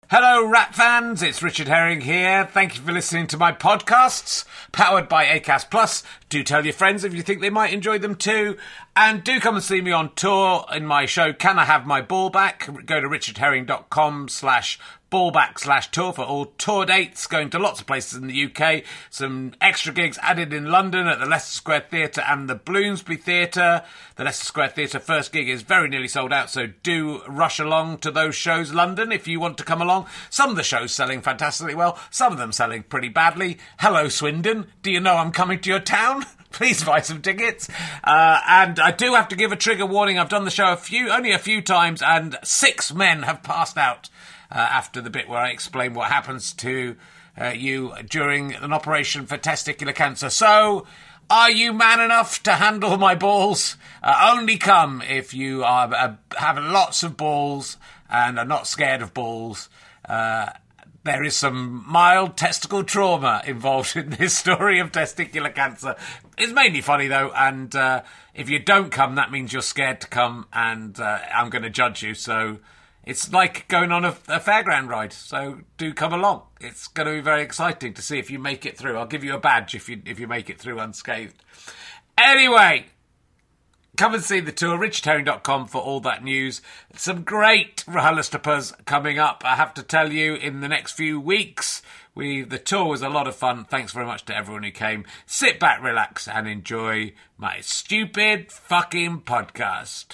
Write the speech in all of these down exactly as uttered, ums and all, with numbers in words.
Hello, Rat fans. It's Richard Herring here. Thank you for listening to my podcasts, powered by Acast Plus. Do tell your friends if you think they might enjoy them too. And do come and see me on tour in my show, Can I Have My Ball Back? Go to richardherring.com slash ballback slash tour for all tour dates, going to lots of places in the U K. Some extra gigs added in London at the Leicester Square Theatre and the Bloomsbury Theatre. The Leicester Square Theatre first gig is very nearly sold out, so do rush along to those shows, London, if you want to come along. Some of the shows selling fantastically well, some of them selling pretty badly. Hello, Swindon. Do you know I'm coming to your town? Please buy some tickets. Uh, and I do have to give a trigger warning. I've done the show a few, only a few times, and six men have passed out uh, after the bit where I explain what happens to uh, you during an operation for testicular cancer. So, are you man enough to handle my balls? Uh, only come if you are uh, have lots of balls and are not scared of balls. Uh, There is some mild testicle trauma involved in this story of testicular cancer. It's mainly funny, though, and uh, if you don't come, that means you're scared to come, and uh, I'm going to judge you. So it's like going on a, a fairground ride, so do come along. It's going to be very exciting to see if you make it through. I'll give you a badge if you if you make it through unscathed. Anyway, come and see the tour, richard herring dot com for all that news. Some great RHLSTPs coming up, I have to tell you, in the next few weeks. We The tour was a lot of fun. Thanks very much to everyone who came. Sit back, relax, and enjoy my stupid fucking podcast.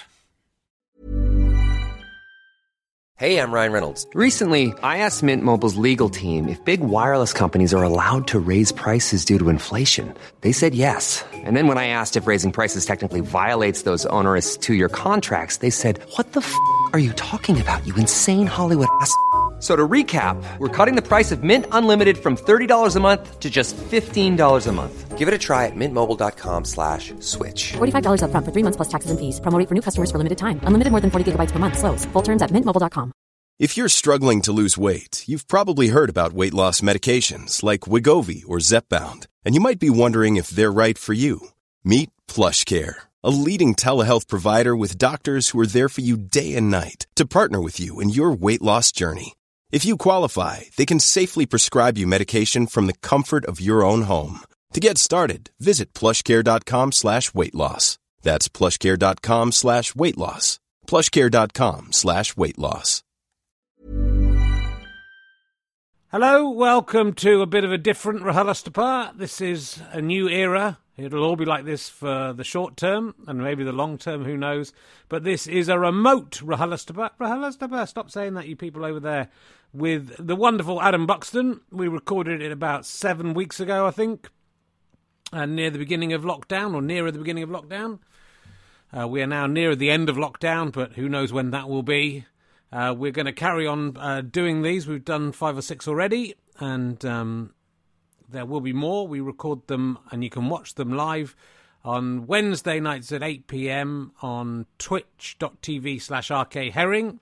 Hey, I'm Ryan Reynolds. Recently, I asked Mint Mobile's legal team if big wireless companies are allowed to raise prices due to inflation. They said yes. And then when I asked if raising prices technically violates those onerous two-year contracts, they said, what the f*** are you talking about, you insane Hollywood ass f- So to recap, we're cutting the price of Mint Unlimited from thirty dollars a month to just fifteen dollars a month. Give it a try at mintmobile.com slash switch. forty-five dollars up front for three months plus taxes and fees. Promo rate for new customers for limited time. Unlimited more than forty gigabytes per month. Slows full terms at mint mobile dot com. If you're struggling to lose weight, you've probably heard about weight loss medications like Wegovy or Zepbound, and you might be wondering if they're right for you. Meet PlushCare, a leading telehealth provider with doctors who are there for you day and night to partner with you in your weight loss journey. If you qualify, they can safely prescribe you medication from the comfort of your own home. To get started, visit plushcare.com slash weight loss. That's plushcare.com slash weight loss. plushcare.com slash weight loss. Hello, welcome to a bit of a different RHLSTP. This is a new era. It'll all be like this for the short term and maybe the long term, who knows. But this is a remote RHLSTP. RHLSTP, stop saying that, you people over there. With the wonderful Adam Buxton. We recorded it about seven weeks ago, I think. And near the beginning of lockdown, or nearer the beginning of lockdown. Uh, we are now nearer the end of lockdown, but who knows when that will be. Uh, we're going to carry on uh, doing these. We've done five or six already, and um, there will be more. We record them, and you can watch them live on Wednesday nights at eight p.m. on twitch.tv slash rkherring.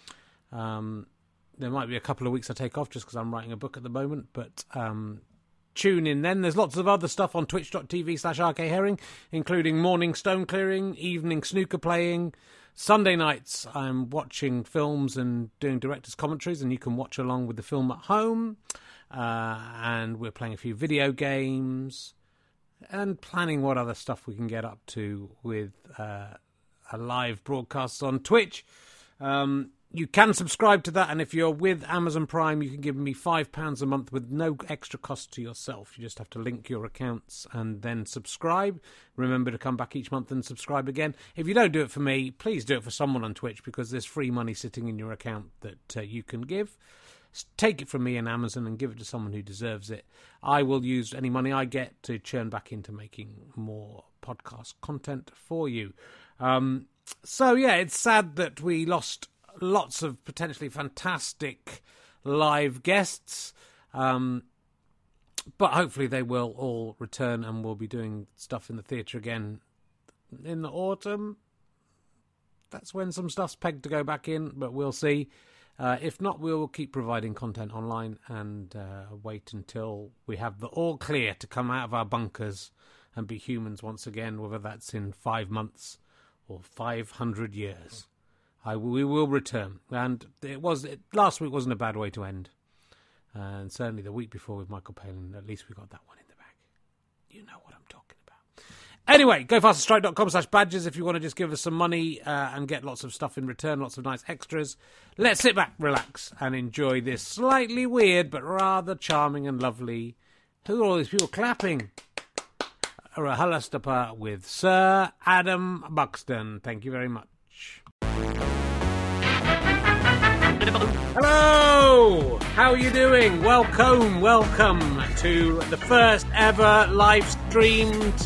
Um, there might be a couple of weeks I take off just because I'm writing a book at the moment, but um, tune in then. There's lots of other stuff on twitch.tv slash rkherring, including morning stone clearing, evening snooker playing. Sunday nights I'm watching films and doing director's commentaries, and you can watch along with the film at home. Uh, and we're playing a few video games and planning what other stuff we can get up to with uh, a live broadcasts on Twitch. Um, you can subscribe to that, and if you're with Amazon Prime, you can give me five pounds a month with no extra cost to yourself. You just have to link your accounts and then subscribe. Remember to come back each month and subscribe again. If you don't do it for me, please do it for someone on Twitch, because there's free money sitting in your account that uh, you can give. Take it from me and Amazon and give it to someone who deserves it. I will use any money I get to churn back into making more podcast content for you. Um, so, yeah, it's sad that we lost lots of potentially fantastic live guests, um, but hopefully they will all return, and we'll be doing stuff in the theatre again in the autumn. That's when some stuff's pegged to go back in, but we'll see. Uh, if not, we'll keep providing content online and uh, wait until we have the all clear to come out of our bunkers and be humans once again, whether that's in five months or five hundred years. I, we will return. And it was it, last week wasn't a bad way to end. And certainly the week before with Michael Palin, at least we got that one in the bag. You know what I'm talking about. Anyway, go faster strike dot com slash badges if you want to just give us some money uh, and get lots of stuff in return, lots of nice extras. Let's sit back, relax, and enjoy this slightly weird but rather charming and lovely. Who are all these people clapping? RHLSTP with Sir Adam Buxton. Thank you very much. Hello! How are you doing? Welcome, welcome to the first ever live streamed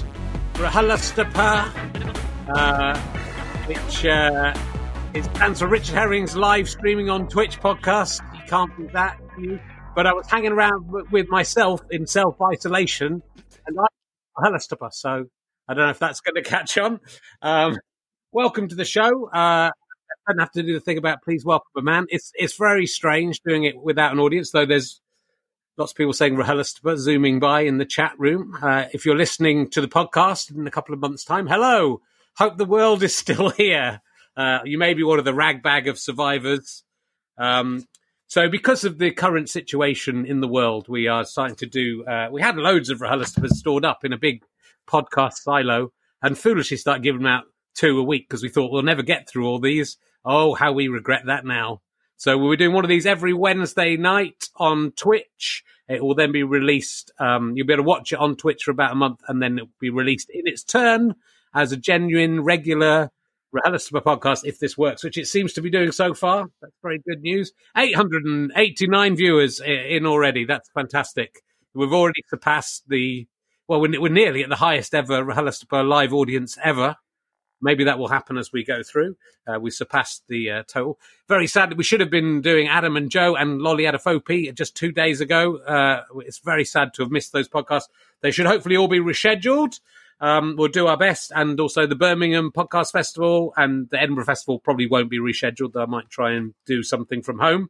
RHLSTP, uh, which uh, is stands for Richard Herring's live streaming on Twitch podcast. You can't do that, you. But I was hanging around with myself in self-isolation, and I'm RHLSTP, so I don't know if that's going to catch on. Um, welcome to the show. Uh, I don't have to do the thing about please welcome a man. It's it's very strange doing it without an audience, though there's lots of people saying RHLSTP zooming by in the chat room. Uh, if you're listening to the podcast in a couple of months' time, hello. Hope the world is still here. Uh, you may be one of the ragbag of survivors. Um, so because of the current situation in the world, we are starting to do... Uh, we had loads of RHLSTP stored up in a big podcast silo and foolishly started giving them out two a week because we thought we'll never get through all these. Oh, how we regret that now. So we're doing one of these every Wednesday night on Twitch. It will then be released. Um, you'll be able to watch it on Twitch for about a month, and then it'll be released in its turn as a genuine, regular RHLSTP podcast, if this works, which it seems to be doing so far. That's very good news. eight hundred eighty-nine viewers in already. That's fantastic. We've already surpassed the... Well, we're, we're nearly at the highest ever RHLSTP live audience ever. Maybe that will happen as we go through. Uh, we surpassed the uh, total. Very sad that we should have been doing Adam and Joe and Lolly Adefope just two days ago. Uh, it's very sad to have missed those podcasts. They should hopefully all be rescheduled. Um, we'll do our best. And also the Birmingham Podcast Festival and the Edinburgh Festival probably won't be rescheduled, though I might try and do something from home.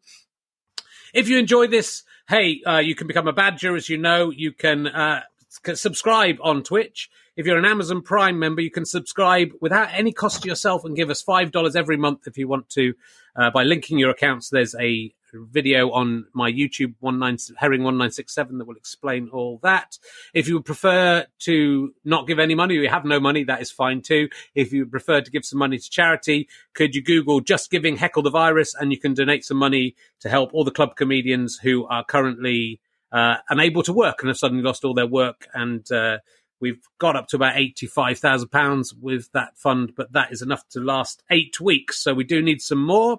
If you enjoy this, hey, uh, you can become a badger, as you know. You can uh, subscribe on Twitch. If you're an Amazon Prime member, you can subscribe without any cost to yourself and give us five dollars every month if you want to. Uh, by linking your accounts, there's a video on my YouTube, Herring one nine six seven, that will explain all that. If you would prefer to not give any money, or you have no money, that is fine too. If you prefer to give some money to charity, could you Google Just Giving Heckle the Virus, and you can donate some money to help all the club comedians who are currently uh, unable to work and have suddenly lost all their work. And uh, we've got up to about eighty-five thousand pounds with that fund, but that is enough to last eight weeks. So we do need some more.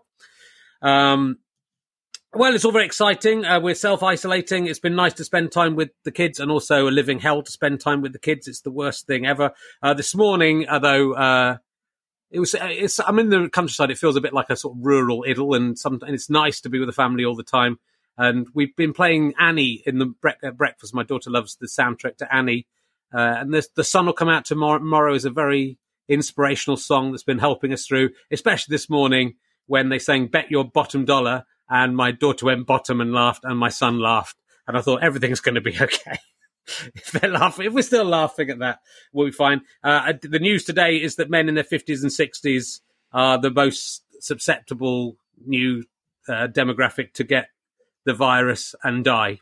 Um, well, it's all very exciting. Uh, we're self-isolating. It's been nice to spend time with the kids, and also a living hell to spend time with the kids. It's the worst thing ever. Uh, this morning, although uh, it was, it's, I'm in the countryside, it feels a bit like a sort of rural idyll, and, some, and it's nice to be with the family all the time. And we've been playing Annie in the bre- at breakfast. My daughter loves the soundtrack to Annie. Uh, and this, The Sun Will Come Out Tomorrow, tomorrow is a very inspirational song that's been helping us through, especially this morning when they sang Bet Your Bottom Dollar, and my daughter went bottom and laughed, and my son laughed. And I thought, everything's going to be okay. If they're laughing, if we're still laughing at that, we'll be fine. Uh, the news today is that men in their fifties and sixties are the most susceptible new uh, demographic to get the virus and die.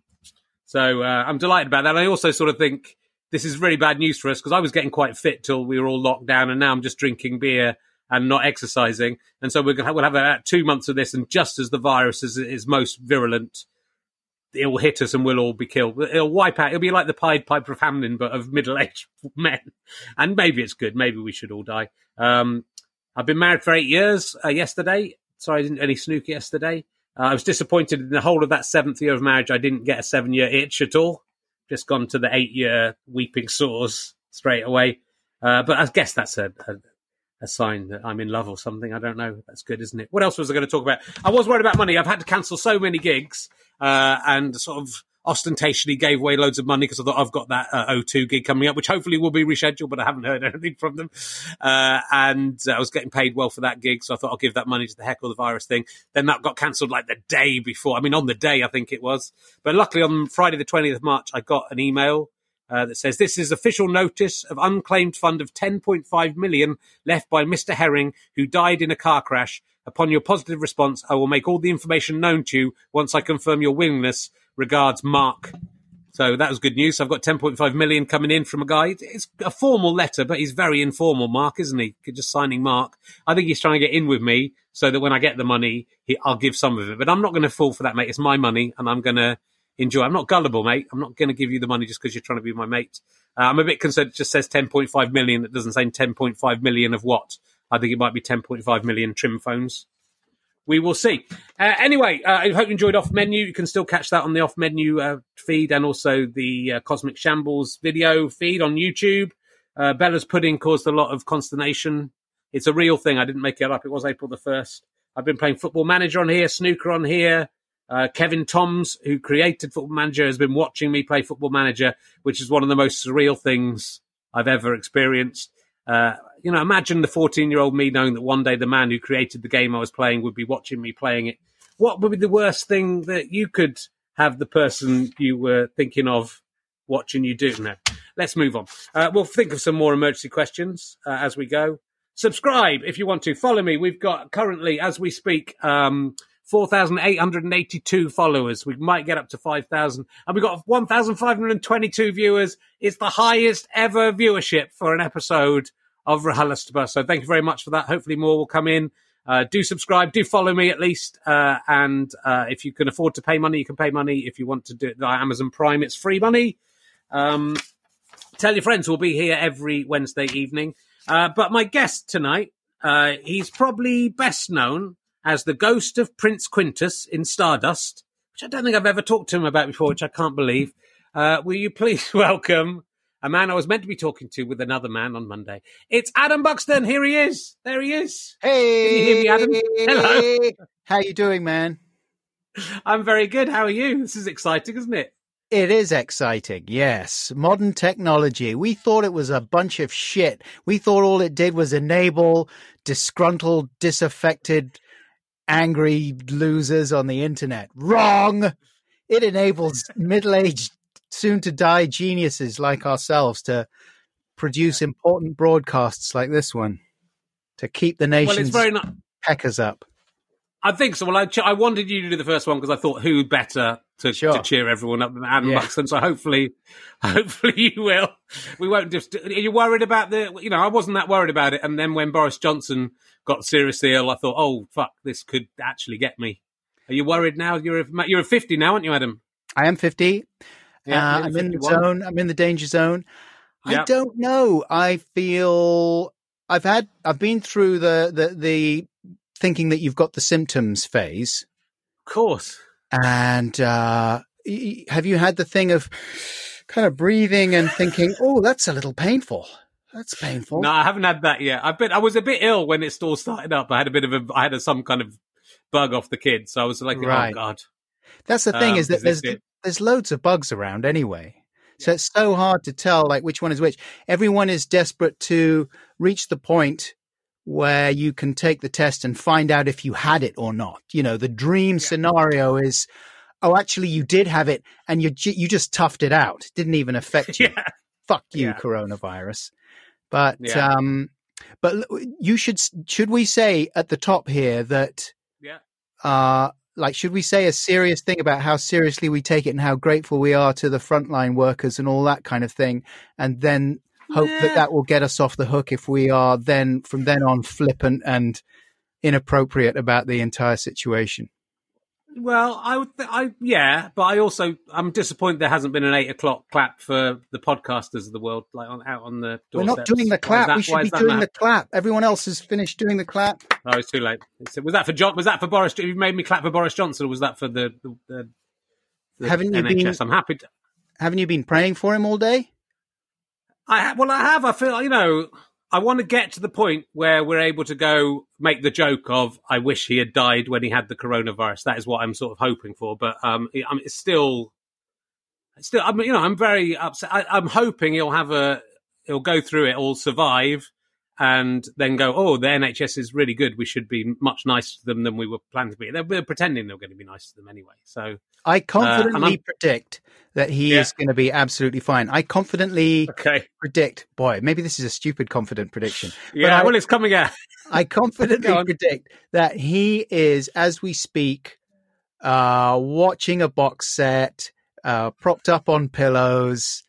So uh, I'm delighted about that. I also sort of think this is really bad news for us, because I was getting quite fit till we were all locked down, and now I'm just drinking beer and not exercising. And so we're gonna have, we'll have about two months of this, and just as the virus is, is most virulent, it will hit us and we'll all be killed. It'll wipe out. It'll be like the Pied Piper of Hamelin, but of middle-aged men. And maybe it's good. Maybe we should all die. Um, I've been married for eight years uh, yesterday. Sorry, I didn't any snooker yesterday. Uh, I was disappointed in the whole of that seventh year of marriage. I didn't get a seven-year itch at all. Just gone to the eight-year weeping sores straight away. Uh, but I guess that's a, a, a sign that I'm in love or something. I don't know. That's good, isn't it? What else was I going to talk about? I was worried about money. I've had to cancel so many gigs uh, and sort of ostentatiously gave away loads of money because I thought I've got that uh, O two gig coming up, which hopefully will be rescheduled, but I haven't heard anything from them. Uh, and uh, I was getting paid well for that gig, so I thought I'll give that money to the Heckle the Virus thing. Then that got cancelled like the day before. I mean, on the day, I think it was. But luckily on Friday the twentieth of March, I got an email uh, that says, this is official notice of unclaimed fund of ten point five million left by Mister Herring, who died in a car crash. Upon your positive response, I will make all the information known to you once I confirm your willingness. Regards, Mark. So that was good news. I've got ten point five million coming in from a guy. It's a formal letter, but he's very informal, Mark, isn't he? Just signing Mark. I think he's trying to get in with me so that when I get the money, he, I'll give some of it. But I'm not going to fall for that, mate. It's my money, and I'm going to enjoy. I'm not gullible, mate. I'm not going to give you the money just because you're trying to be my mate. Uh, I'm a bit concerned it just says ten point five million. It doesn't say ten point five million of what? I think it might be ten point five million trim phones. We will see. Uh, anyway, uh, I hope you enjoyed Off Menu. You can still catch that on the Off Menu uh, feed and also the uh, Cosmic Shambles video feed on YouTube. Uh, Bella's pudding caused a lot of consternation. It's a real thing. I didn't make it up. It was April the first. I've been playing Football Manager on here, Snooker on here. Uh, Kevin Toms, who created Football Manager, has been watching me play Football Manager, which is one of the most surreal things I've ever experienced. Uh, you know, imagine the fourteen-year-old me knowing that one day the man who created the game I was playing would be watching me playing it. What would be the worst thing that you could have the person you were thinking of watching you do? No. Let's move on. Uh, we'll think of some more emergency questions uh, as we go. Subscribe if you want to. Follow me. We've got currently, as we speak, um, four thousand eight hundred eighty-two followers. We might get up to five thousand. And we've got one thousand five hundred twenty-two viewers. It's the highest ever viewership for an episode of RHLSTP. So thank you very much for that. Hopefully more will come in. Uh, do subscribe. Do follow me at least. Uh, and uh, if you can afford to pay money, you can pay money. If you want to do it via Amazon Prime, it's free money. Um, tell your friends we'll be here every Wednesday evening. Uh, but my guest tonight, uh, he's probably best known as the ghost of Prince Quintus in Stardust, which I don't think I've ever talked to him about before, which I can't believe. Uh, will you please welcome a man I was meant to be talking to with another man on Monday? It's Adam Buxton. Here he is. There he is. Hey. Can you hear me, Adam? Hello. How you doing, man? I'm very good. How are you? This is exciting, isn't it? It is exciting, yes. Modern technology. We thought it was a bunch of shit. We thought all it did was enable disgruntled, disaffected, angry losers on the internet. Wrong! It enables middle-aged, soon-to-die geniuses like ourselves to produce important broadcasts like this one, to keep the nation's well, it's very not- peckers up. I think so. Well, I, ch- I wanted you to do the first one because I thought who better to, Sure. to cheer everyone up than Adam Yeah. Buxton. So hopefully, hopefully you will. We won't just. Are you worried about the? You know, I wasn't that worried about it. And then when Boris Johnson got seriously ill, I thought, oh fuck, this could actually get me. Are you worried now? You're a, you're a fifty now, aren't you, Adam? I am fifty. Yeah, uh, I'm in the fifty-one. zone. I'm in the danger zone. Yeah. I don't know. I feel I've had. I've been through the the the thinking that you've got the symptoms phase. Of course. And uh, y- have you had the thing of kind of breathing and thinking, "Oh, that's a little painful. That's painful." No, I haven't had that yet. I've been. I was a bit ill when it all started up. I had a bit of a. I had a, some kind of bug off the kid, so I was like, Right. oh god. That's the thing Um, is that is this there's it? there's loads of bugs around anyway. So it's so hard to tell like which one is which. Everyone is desperate to reach the point where you can take the test and find out if you had it or not. You know, the dream scenario is, oh, actually you did have it and you ju- you just toughed it out. It didn't even affect you. Yeah. Fuck you, Yeah. coronavirus. But Yeah. um, but l- you should should we say at the top here that Yeah. uh, like, should we say a serious thing about how seriously we take it and how grateful we are to the frontline workers and all that kind of thing, and then hope Yeah. that that will get us off the hook if we are then from then on flippant and inappropriate about the entire situation? Well, I would, th- I yeah, but I also I'm disappointed there hasn't been an eight o'clock clap for the podcasters of the world, like on out on the. We're not doorsteps. doing the Why is clap. that- We why should is be that doing not the clap. Everyone else has finished doing the clap. Oh, it's too late. It's, was that for John? Was that for Boris? You made me clap for Boris Johnson, or was that for the the, the, the Haven't you N H S? been- I'm happy. To, Haven't you been praying for him all day? I ha- well, I have. I feel you know. I want to get to the point where we're able to go make the joke of "I wish he had died when he had the coronavirus." That is what I'm sort of hoping for. But um, it, I mean, it's still, it's still. I mean, you know, I'm very upset. I, I'm hoping he'll have a, he'll go through it, all survive, and then go, oh, the N H S is really good. We should be much nicer to them than we were planning to be. They're, they're pretending they're going to be nice to them anyway. So I confidently uh, predict that he yeah. is going to be absolutely fine. I confidently okay. predict, boy, maybe this is a stupid confident prediction. Yeah, but well, I, it's coming out. I confidently predict that he is, as we speak, uh, watching a box set, uh, propped up on pillows,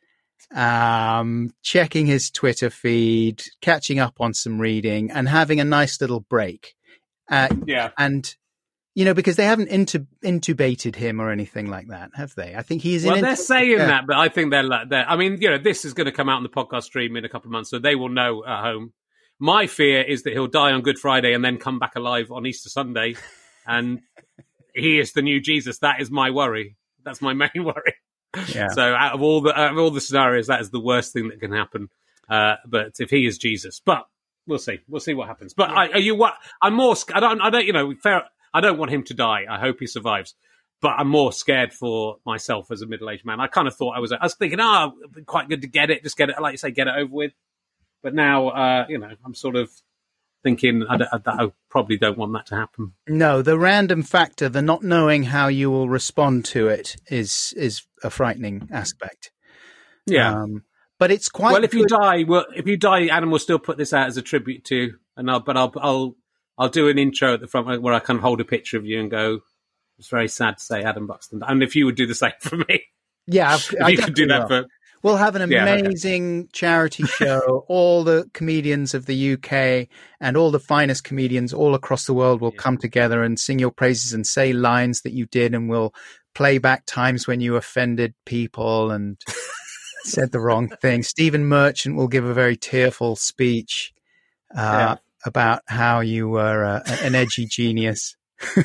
um, checking his Twitter feed, catching up on some reading, and having a nice little break. Uh, yeah. And... You know, because they haven't intub- intubated him or anything like that, have they? I think he's well. in. They're intub- saying yeah. that, but I think they're, they're. I mean, you know, this is going to come out in the podcast stream in a couple of months, so they will know at home. My fear is that he'll die on Good Friday and then come back alive on Easter Sunday, and he is the new Jesus. That is my worry. That's my main worry. Yeah. So, out of all the out of all the scenarios, that is the worst thing that can happen. Uh, but if he is Jesus, but we'll see. We'll see what happens. But yeah. I, are you what? I'm more. I don't. I don't. You know, fair. I don't want him to die. I hope he survives. But I'm more scared for myself as a middle-aged man. I kind of thought I was... I was thinking, oh, it'd be quite good to get it. Just get it, like you say, get it over with. But now, uh, you know, I'm sort of thinking I, I, I probably don't want that to happen. No, the random factor, the not knowing how you will respond to it is is a frightening aspect. Yeah. Um, but it's quite... Well, if good. you die, well, if you die, Adam will still put this out as a tribute to... and I'll, But I'll... I'll I'll do an intro at the front where I kind of hold a picture of you and go, it's very sad to say Adam Buxton. And if you would do the same for me. Yeah. if I you could do that will. for... We'll have an amazing yeah, okay. charity show. All the comedians of the U K and all the finest comedians all across the world will yeah. come together and sing your praises and say lines that you did, and we'll play back times when you offended people and said the wrong thing. Stephen Merchant will give a very tearful speech. Uh, yeah. about how you were uh, an edgy genius.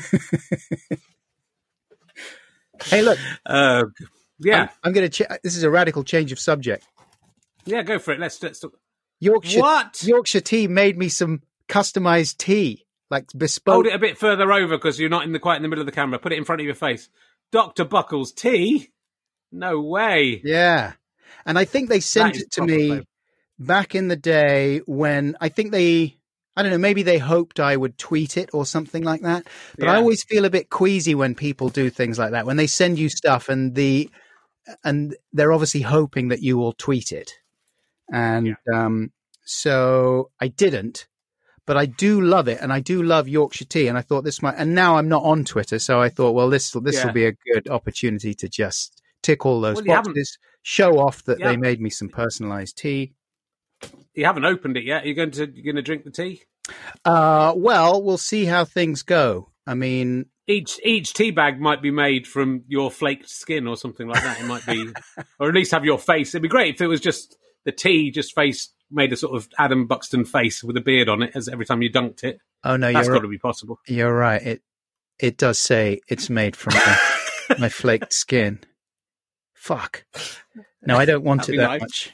Hey, look. Uh, yeah. I'm, I'm going to... Ch- this is a radical change of subject. Yeah, go for it. Let's... let's talk. Yorkshire, what? Yorkshire Tea made me some customized tea, like bespoke. Hold it a bit further over because you're not in the quite in the middle of the camera. Put it in front of your face. Doctor Buckles tea? No way. Yeah. And I think they sent it to me flavor. back in the day when I think they... I don't know, maybe they hoped I would tweet it or something like that. But yeah. I always feel a bit queasy when people do things like that, when they send you stuff and the and they're obviously hoping that you will tweet it. And yeah. um, so I didn't, but I do love it. And I do love Yorkshire Tea. And I thought this might, and now I'm not on Twitter. So I thought, well, this, this yeah. will be a good opportunity to just tick all those well, boxes, show off that yeah. they made me some personalized tea. You haven't opened it yet. Are you going to you're going to drink the tea? Uh, well, we'll see how things go. I mean, each each tea bag might be made from your flaked skin or something like that. It might be, or at least have your face. It'd be great if it was just the tea, just face made a sort of Adam Buxton face with a beard on it as every time you dunked it. Oh no, that's you're, got to be possible. You're right. It it does say it's made from my, my flaked skin. Fuck. No, I don't want That'd it that nice. much.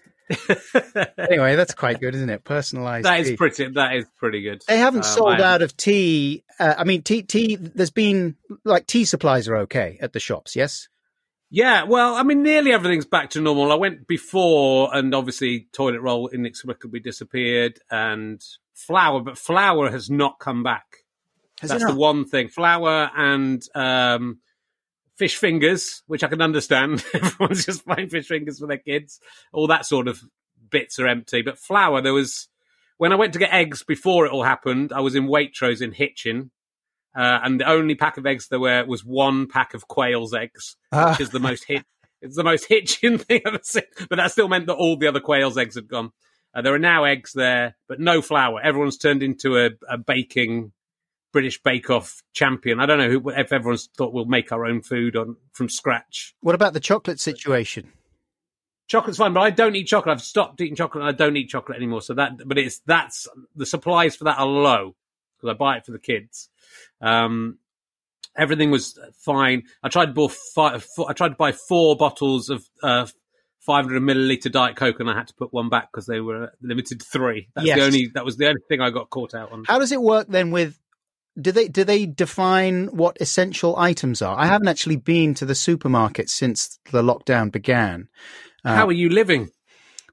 Anyway, that's quite good, isn't it? Personalized. That is tea. pretty. That is pretty good. They haven't um, sold out of tea. Uh, I mean, tea. Tea. There's been like tea supplies are okay at the shops. Yes. Yeah. Well, I mean, nearly everything's back to normal. I went before, and obviously, toilet roll inexplicably disappeared, and flour, but flour has not come back. Has that's it not? the one thing. Flour and um, fish fingers, which I can understand. Everyone's just buying fish fingers for their kids. All that sort of bits are empty. But flour, there was... When I went to get eggs before it all happened, I was in Waitrose in Hitchin, uh, and the only pack of eggs there were was one pack of quail's eggs, ah. which is the most hit. It's the most Hitchin thing I've ever seen. But that still meant that all the other quail's eggs had gone. Uh, there are now eggs there, but no flour. Everyone's turned into a, a baking... British Bake Off champion. I don't know who, if everyone's thought we'll make our own food on from scratch. What about the chocolate situation? Chocolate's fine, but I don't eat chocolate. I've stopped eating chocolate and I don't eat chocolate anymore. So that, but it's, that's, the supplies for that are low because I buy it for the kids. Um, everything was fine. I tried to buy five, four, I tried to buy four bottles of, uh, five hundred milliliter Diet Coke and I had to put one back because they were limited to three. That's yes. the only, that was the only thing I got caught out on. How does it work then with, Do they do they define what essential items are? I haven't actually been to the supermarket since the lockdown began. Uh, How are you living?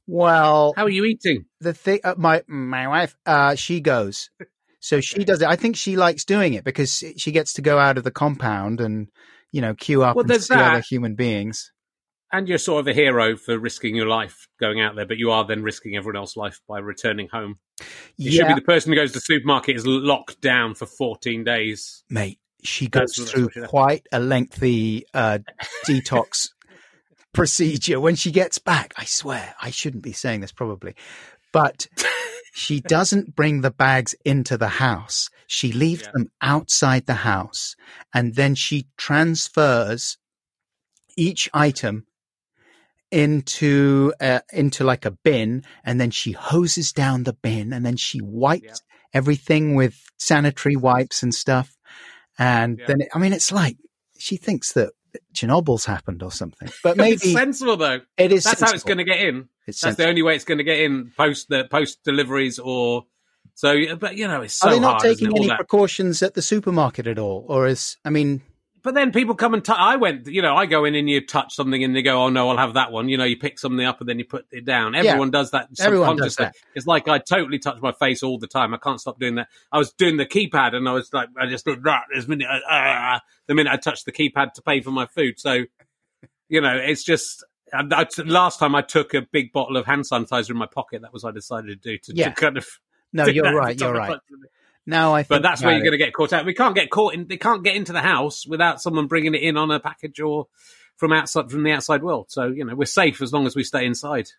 Well, How are you eating? the thing, uh, my my wife, uh, she goes. So she does it. I think she likes doing it because she gets to go out of the compound and, you know, queue up Well, and there's see that. other human beings. And you're sort of a hero for risking your life going out there, but you are then risking everyone else's life by returning home. You should be Yeah, the person who goes to the supermarket is locked down for fourteen days. mate, she goes That's- that's through what should happen. quite a lengthy uh, detox procedure when she gets back. I swear, I shouldn't be saying this probably, but she doesn't bring the bags into the house. She leaves Yeah. them outside the house, and then she transfers each item into uh, into like a bin, and then she hoses down the bin, and then she wipes Yeah. everything with sanitary wipes and stuff. And Yeah. then, it, I mean, it's like she thinks that Chernobyl's happened or something, but It's maybe sensible though. it is. That's how it's sensible. going to get in. It's That's the sensible. only way it's going to get in post the post deliveries or so. But you know, it's so Are they not hard. isn't taking it, all any that. precautions at the supermarket at all, or is? I mean, But then people come and t- I went, you know, I go in and you touch something and they go, oh no, I'll have that one. You know, you pick something up and then you put it down. Everyone does that Everyone does subconsciously. that. It's like I totally touch my face all the time. I can't stop doing that. I was doing the keypad and I was like, I just did that. This minute, uh, uh, the minute I touched the keypad to pay for my food. So, you know, it's just. I, I, last time I took a big bottle of hand sanitizer in my pocket. That was what I decided to do to, Yeah. to kind of. no, do you're that right. every time You're I right. touched something. Now I think But that's where about you're it. going to get caught out. We can't get caught in. They can't get into the house without someone bringing it in on a package or from outside from the outside world. So you know we're safe as long as we stay inside.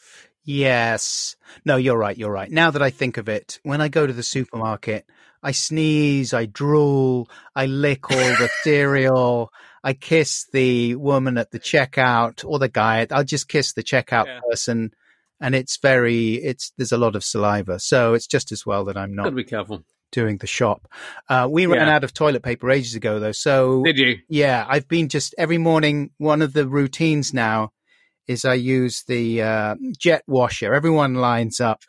Yes. No, you're right. You're right. Now that I think of it, when I go to the supermarket, I sneeze, I drool, I lick all the cereal, I kiss the woman at the checkout or the guy. I'll just kiss the checkout Yeah. person, and it's very, it's there's a lot of saliva. So it's just as well that I'm Got not to be careful. doing the shop. Uh, we ran Yeah. out of toilet paper ages ago, though. So Did you? yeah, I've been just every morning. One of the routines now is I use the uh, jet washer. Everyone lines up,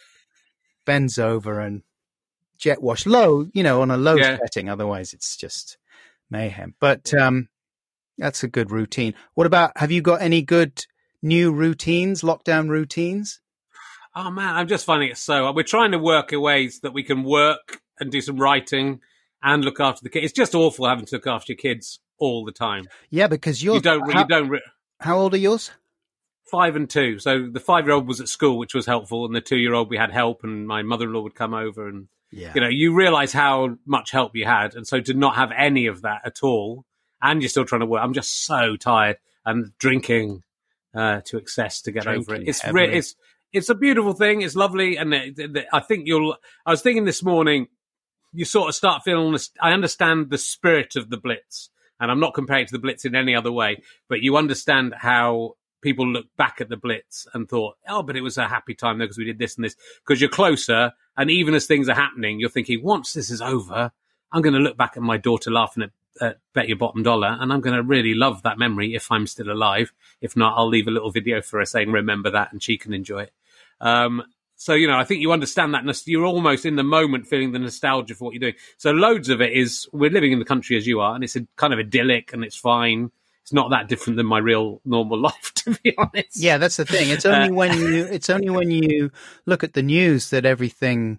bends over, and jet wash low. You know, on a low Yeah. setting. Otherwise, it's just mayhem. But um, that's a good routine. What about? Have you got any good new routines? Lockdown routines? Oh man, I'm just finding it so. We're trying to work in ways that we can work and do some writing and look after the kids. It's just awful having to look after your kids all the time. Yeah, because you're You don't. how, You don't. Re- how old are yours? Five and two. So the five-year-old was at school, which was helpful, and the two-year-old we had help, and my mother-in-law would come over, and Yeah. you know, you realise how much help you had, and so to not have any of that at all, and you're still trying to work. I'm just so tired, and drinking uh, to excess to get over it. Drinking It's heavily. re- it's it's a beautiful thing. It's lovely, and it, it, I think you'll. I was thinking this morning, you sort of start feeling. I understand the spirit of the Blitz, and I'm not comparing it to the Blitz in any other way, but you understand how people look back at the Blitz and thought, oh, but it was a happy time there because we did this and this. Because you're closer, and even as things are happening, you're thinking, once this is over, I'm going to look back at my daughter laughing at, at Bet Your Bottom Dollar, and I'm going to really love that memory if I'm still alive. If not, I'll leave a little video for her saying, remember that, and she can enjoy it. Um, so, you know, I think you understand that. nos- You're almost in the moment feeling the nostalgia for what you're doing. So loads of it is, we're living in the country as you are, and it's a kind of idyllic, and it's fine. It's not that different than my real normal life, to be honest. Yeah, that's the thing. It's only Uh, when you it's only when you look at the news that everything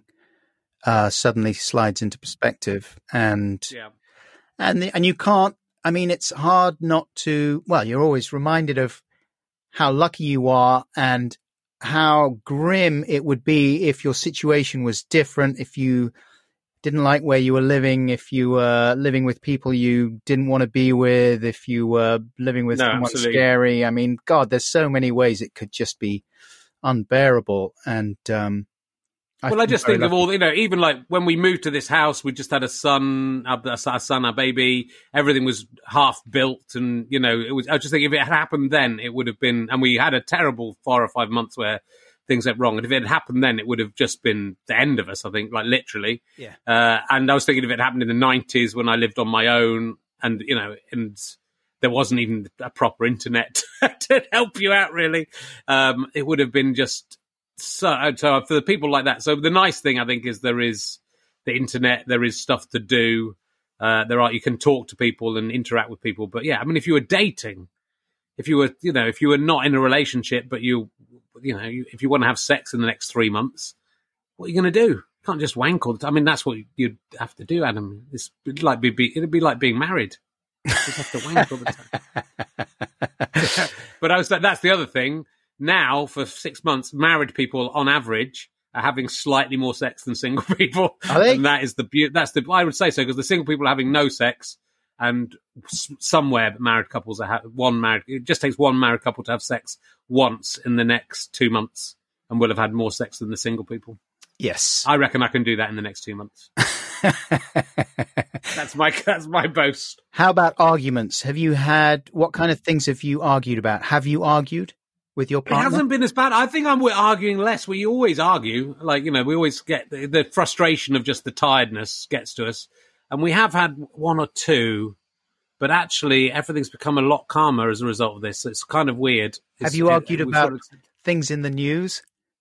uh, suddenly slides into perspective, and Yeah. and the, and you can't. I mean, it's hard not to. Well, you're always reminded of how lucky you are and how grim it would be if your situation was different. If you didn't like where you were living, if you were living with people you didn't want to be with, if you were living with No, someone absolutely. scary. I mean, God, there's so many ways it could just be unbearable. And um, I Well, I feel just very think of lucky. all, you know, even like when we moved to this house, we just had a son, a, a son, a baby. Everything was half built, and you know, it was. I just think if it had happened then, it would have been. And we had a terrible four or five months where things went wrong. And if it had happened then, it would have just been the end of us. I think, like literally. Yeah. Uh, and I was thinking if it happened in the nineties when I lived on my own, and you know, and there wasn't even a proper internet to help you out, really. Um, it would have been just. So, so for the people like that, so the nice thing I think is there is the internet, there is stuff to do, uh, there are you can talk to people and interact with people. But yeah, I mean, if you were dating, if you were, you know, if you were not in a relationship but you you know, if you want to have sex in the next three months, what are you going to do? You can't just wank all the time. I mean, that's what you'd have to do, Adam. It's it'd like be, be it'd be like being married. You just have to wank all the time. But I was that's the other thing. Now, for six months, married people on average are having slightly more sex than single people. Are they? And that is the beauty. That's the I would say so because the single people are having no sex, and s- somewhere married couples are ha- one married. It just takes one married couple to have sex once in the next two months, and will have had more sex than the single people. Yes, I reckon I can do that in the next two months. that's my that's my boast. How about arguments? Have you had what kind of things have you argued about? Have you argued with your partner? It hasn't been as bad. I think I'm we're arguing less. We always argue, like you know, we always get the, the frustration of just the tiredness gets to us, and we have had one or two, but actually everything's become a lot calmer as a result of this. So it's kind of weird. It's, have you argued it, about sort of, things in the news?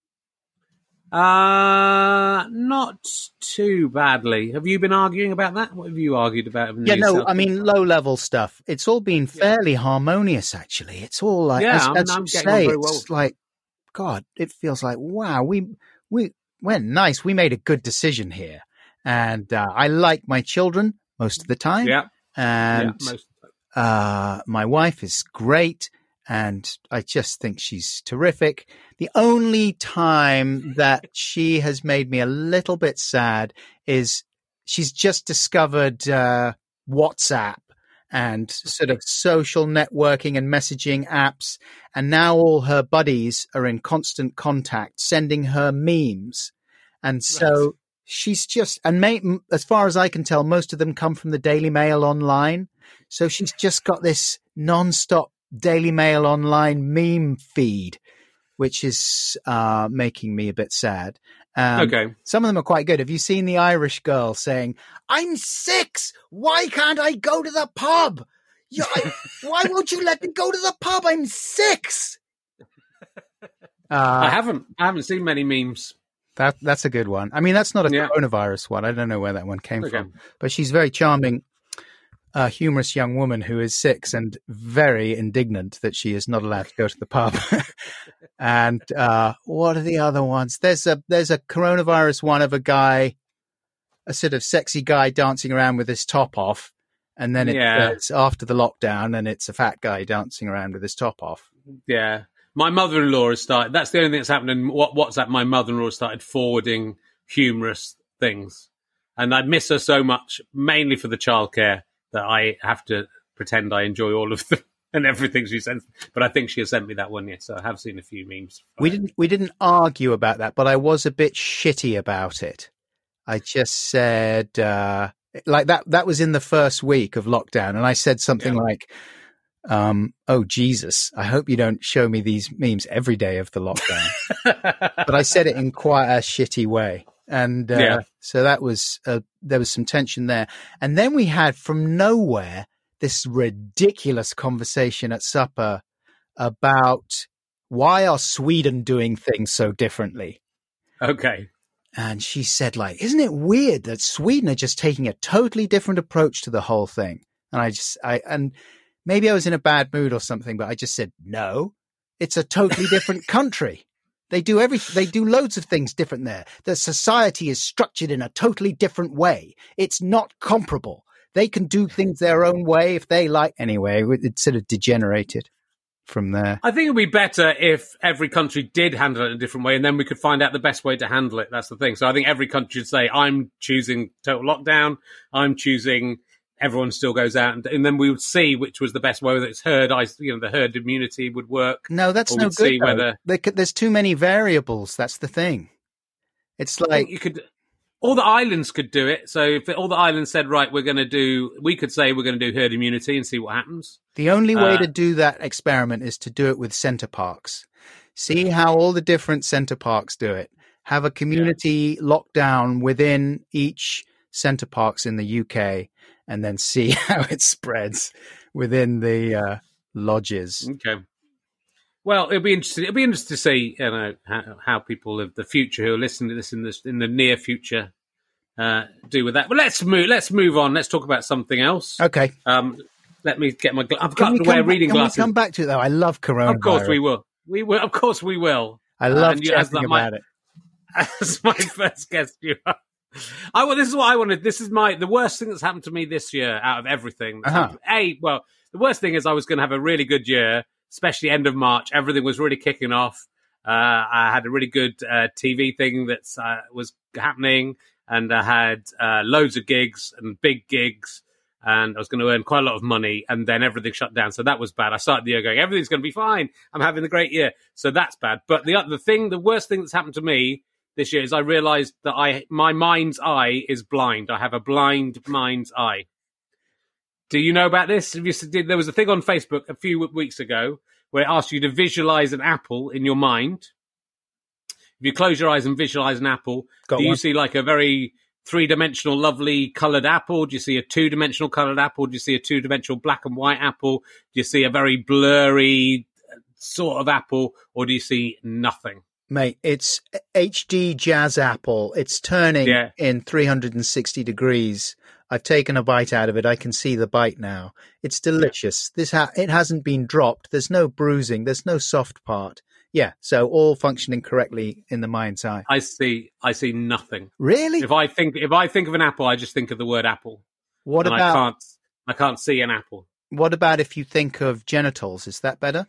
Uh, not too badly. Have you been arguing about that? What have you argued about? In the Yeah, news no, stuff? I mean low level stuff. It's all been fairly harmonious, actually. It's all like, Yeah, as, I'm- as I'm you getting on say, very it's well. like, God, it feels like, wow, we we went nice. We made a good decision here, and uh, I like my children most of the time. yeah, and yeah, most, uh, my wife is great, and I just think she's terrific. The only time that she has made me a little bit sad is she's just discovered uh, WhatsApp and sort of social networking and messaging apps. And now all her buddies are in constant contact, sending her memes. And so Right. she's just, and may, as far as I can tell, most of them come from the Daily Mail online. So she's just got this nonstop Daily Mail online meme feed, which is uh, making me a bit sad. Um, okay. Some of them are quite good. Have you seen the Irish girl saying, "I'm six. Why can't I go to the pub? You, I, why won't you let me go to the pub? I'm six." I Uh, haven't. I haven't seen many memes. that that's a good one. I mean, that's not a Yeah. coronavirus one. I don't know where that one came Okay. from, but she's very charming, a humorous young woman who is six and very indignant that she is not allowed to go to the pub. And uh, what are the other ones? There's a there's a coronavirus one of a guy, a sort of sexy guy dancing around with his top off, and then it, Yeah. uh, it's after the lockdown, and it's a fat guy dancing around with his top off. Yeah. My mother-in-law has started. That's the only thing that's happened in what WhatsApp. My mother-in-law has started forwarding humorous things, and I miss her so much, mainly for the childcare, that I have to pretend I enjoy all of them and everything she sends. But I think she has sent me that one, yes. So I have seen a few memes. We didn't we didn't argue about that, but I was a bit shitty about it. I just said uh, like that. That was in the first week of lockdown, and I said something Yeah. like, um, "Oh Jesus, I hope you don't show me these memes every day of the lockdown." But I said it in quite a shitty way, and uh, Yeah. so that was uh, there was some tension there. And then we had from nowhere this ridiculous conversation at supper about why are Sweden doing things so differently. Okay. And she said, like, isn't it weird that Sweden are just taking a totally different approach to the whole thing? And I just, I, and maybe I was in a bad mood or something, but I just said, no, it's a totally different country. They do every, they do loads of things different there. The society is structured in a totally different way. It's not comparable. They can do things their own way if they like. Anyway, it sort of degenerated from there. I think it would be better if every country did handle it in a different way, and then we could find out the best way to handle it. That's the thing. So I think every country should say, I'm choosing total lockdown. I'm choosing everyone still goes out. And, and then we would see which was the best way, whether it's herd, you know, the herd immunity would work. No, that's or no we'd good. see though. whether- There could- There's too many variables. That's the thing. It's I like, think you could, all the islands could do it. So if all the islands said, right, we're going to do, we could say we're going to do herd immunity and see what happens. the only way Uh, to do that experiment is to do it with center parks. See how all the different center parks do it. Have a community lockdown within each center parks in the U K, and then see how it spreads within the uh, lodges. Okay. Well, it'll be interesting. It'll be interesting to see, you know, how, how people of the future who are listening to this in this in the near future uh, do with that. But let's move. Let's move on. Let's talk about something else. Okay. Um, let me get my. Gla- I've Can got we, to wear come, back, reading can we glasses. come back to it though? I love coronavirus. Of course we will. We will. Of course we will. I love and you, chatting as about my, it. As my first guest, you are. I well, this is what I wanted. This is my the worst thing that's happened to me this year out of everything. Uh-huh. A, well, the worst thing is I was going to have a really good year, especially end of March. Everything was really kicking off. Uh, I had a really good uh, T V thing that uh, was happening, and I had uh, loads of gigs and big gigs, and I was going to earn quite a lot of money, and then everything shut down. So that was bad. I started the year going, everything's going to be fine. I'm having a great year. So that's bad. But the the thing, the worst thing that's happened to me this year is I realized that I my mind's eye is blind. I have a blind mind's eye. Do you know about this? Have you, there was a thing on Facebook a few weeks ago where it asked you to visualize an apple in your mind. If you close your eyes and visualize an apple, Got do you one. see like a very three-dimensional, lovely colored apple? Do you see a two-dimensional colored apple? Do you see a two-dimensional black and white apple? Do you see a very blurry sort of apple? Or do you see nothing? Mate, it's H D Jazz Apple. It's turning Yeah. in three hundred sixty degrees. I've taken a bite out of it. I can see the bite now. It's delicious. This ha- it hasn't been dropped. There's no bruising. There's no soft part. Yeah, so all functioning correctly in the mind's eye. I see. I see nothing. Really? If I think, if I think of an apple, I just think of the word apple. What and about I can't. I can't see an apple. what about if you think of genitals? Is that better?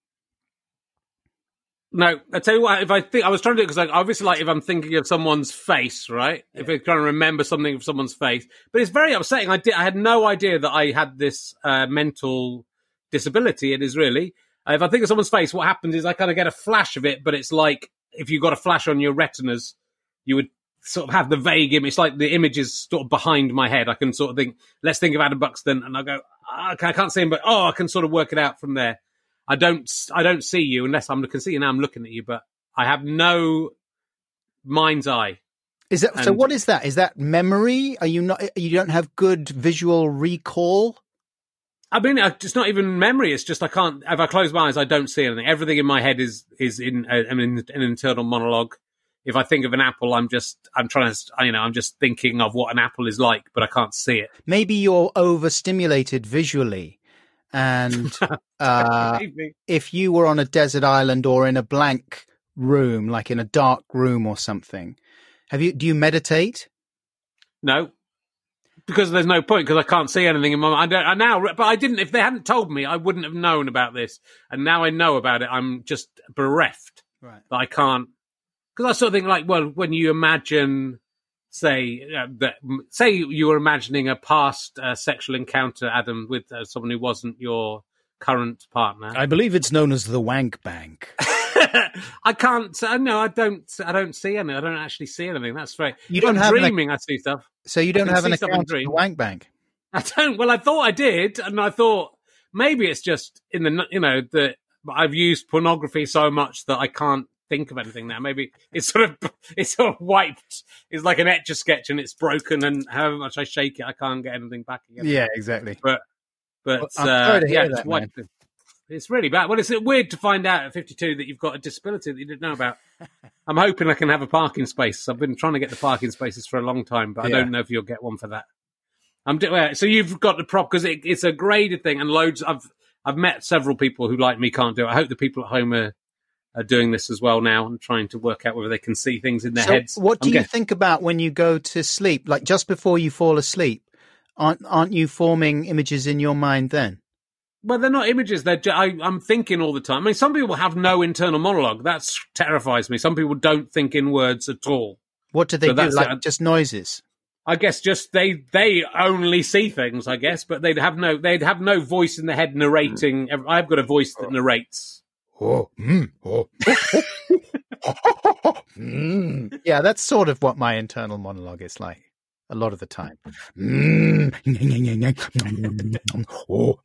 No, I tell you what. If I think, I was trying to do it because, like, obviously, like if I'm thinking of someone's face, right? If I'm trying to remember something of someone's face, but it's very upsetting. I did. I had no idea that I had this uh, mental disability. It is really. Uh, if I think of someone's face, what happens is I kind of get a flash of it, but it's like if you got a flash on your retinas, you would sort of have the vague image. It's like the image is sort of behind my head. I can sort of think, let's think of Adam Buxton, and I go, oh, okay, I can't see him, but oh, I can sort of work it out from there. I don't, I don't see you unless I'm looking. See you now. I'm looking at you, but I have no mind's eye. Is that so? And- What is that? Is that memory? Are you not? You don't have good visual recall? I mean, it's not even memory. It's just I can't. If I close my eyes, I don't see anything. Everything in my head is is in, uh, in an internal monologue. If I think of an apple, I'm just I'm trying to you know I'm just thinking of what an apple is like, but I can't see it. Maybe you're overstimulated visually, and uh, Maybe. if you were on a desert island or in a blank room, like in a dark room or something, have you? Do you meditate? No, because there's no point because I can't see anything in my mind. I, don't, I now, but I didn't. If they hadn't told me, I wouldn't have known about this. And now I know about it. I'm just bereft Right. that I can't. Because I sort of think like, well, when you imagine, say, uh, that, say you were imagining a past uh, sexual encounter, Adam, with uh, someone who wasn't your current partner. I believe it's known as the wank bank. I can't. uh, No, I don't. I don't see anything. I don't actually see anything. That's right. You don't I'm have an- dreaming. I see stuff. So you don't can have an see stuff in account of the dreams. wank bank. I don't. Well, I thought I did, and I thought maybe it's just in the you know that I've used pornography so much that I can't think of anything now. Maybe it's sort of it's sort of wiped. It's like an etch a sketch, and it's broken. And however much I shake it, I can't get anything back again. Yeah, exactly. But but Well, I'm uh, sorry to hear yeah, that, it's wiped. It's really bad. Well, it's weird to find out at fifty-two that you've got a disability that you didn't know about. I'm hoping I can have a parking space. I've been trying to get the parking spaces for a long time, but I Yeah. don't know if you'll get one for that. I'm do- uh, so you've got the prop because it, it's a graded thing, and loads. I've I've met several people who, like me, can't do it. I hope the people at home are, are doing this as well now and trying to work out whether they can see things in their So heads. what do I'm you guess- think about when you go to sleep? Like just before you fall asleep, aren't aren't you forming images in your mind then? Well, they're not images. They're. Ju- I, I'm thinking all the time. I mean, some people have no internal monologue. That terrifies me. Some people don't think in words at all. What do they So do? that's Like it. just noises? I guess just they they only see things. I guess, but they'd have no they'd have no voice in the head narrating. I've got a voice that narrates. Oh, mm, oh. Mm. Yeah, that's sort of what my internal monologue is like a lot of the time. Mm. Oh.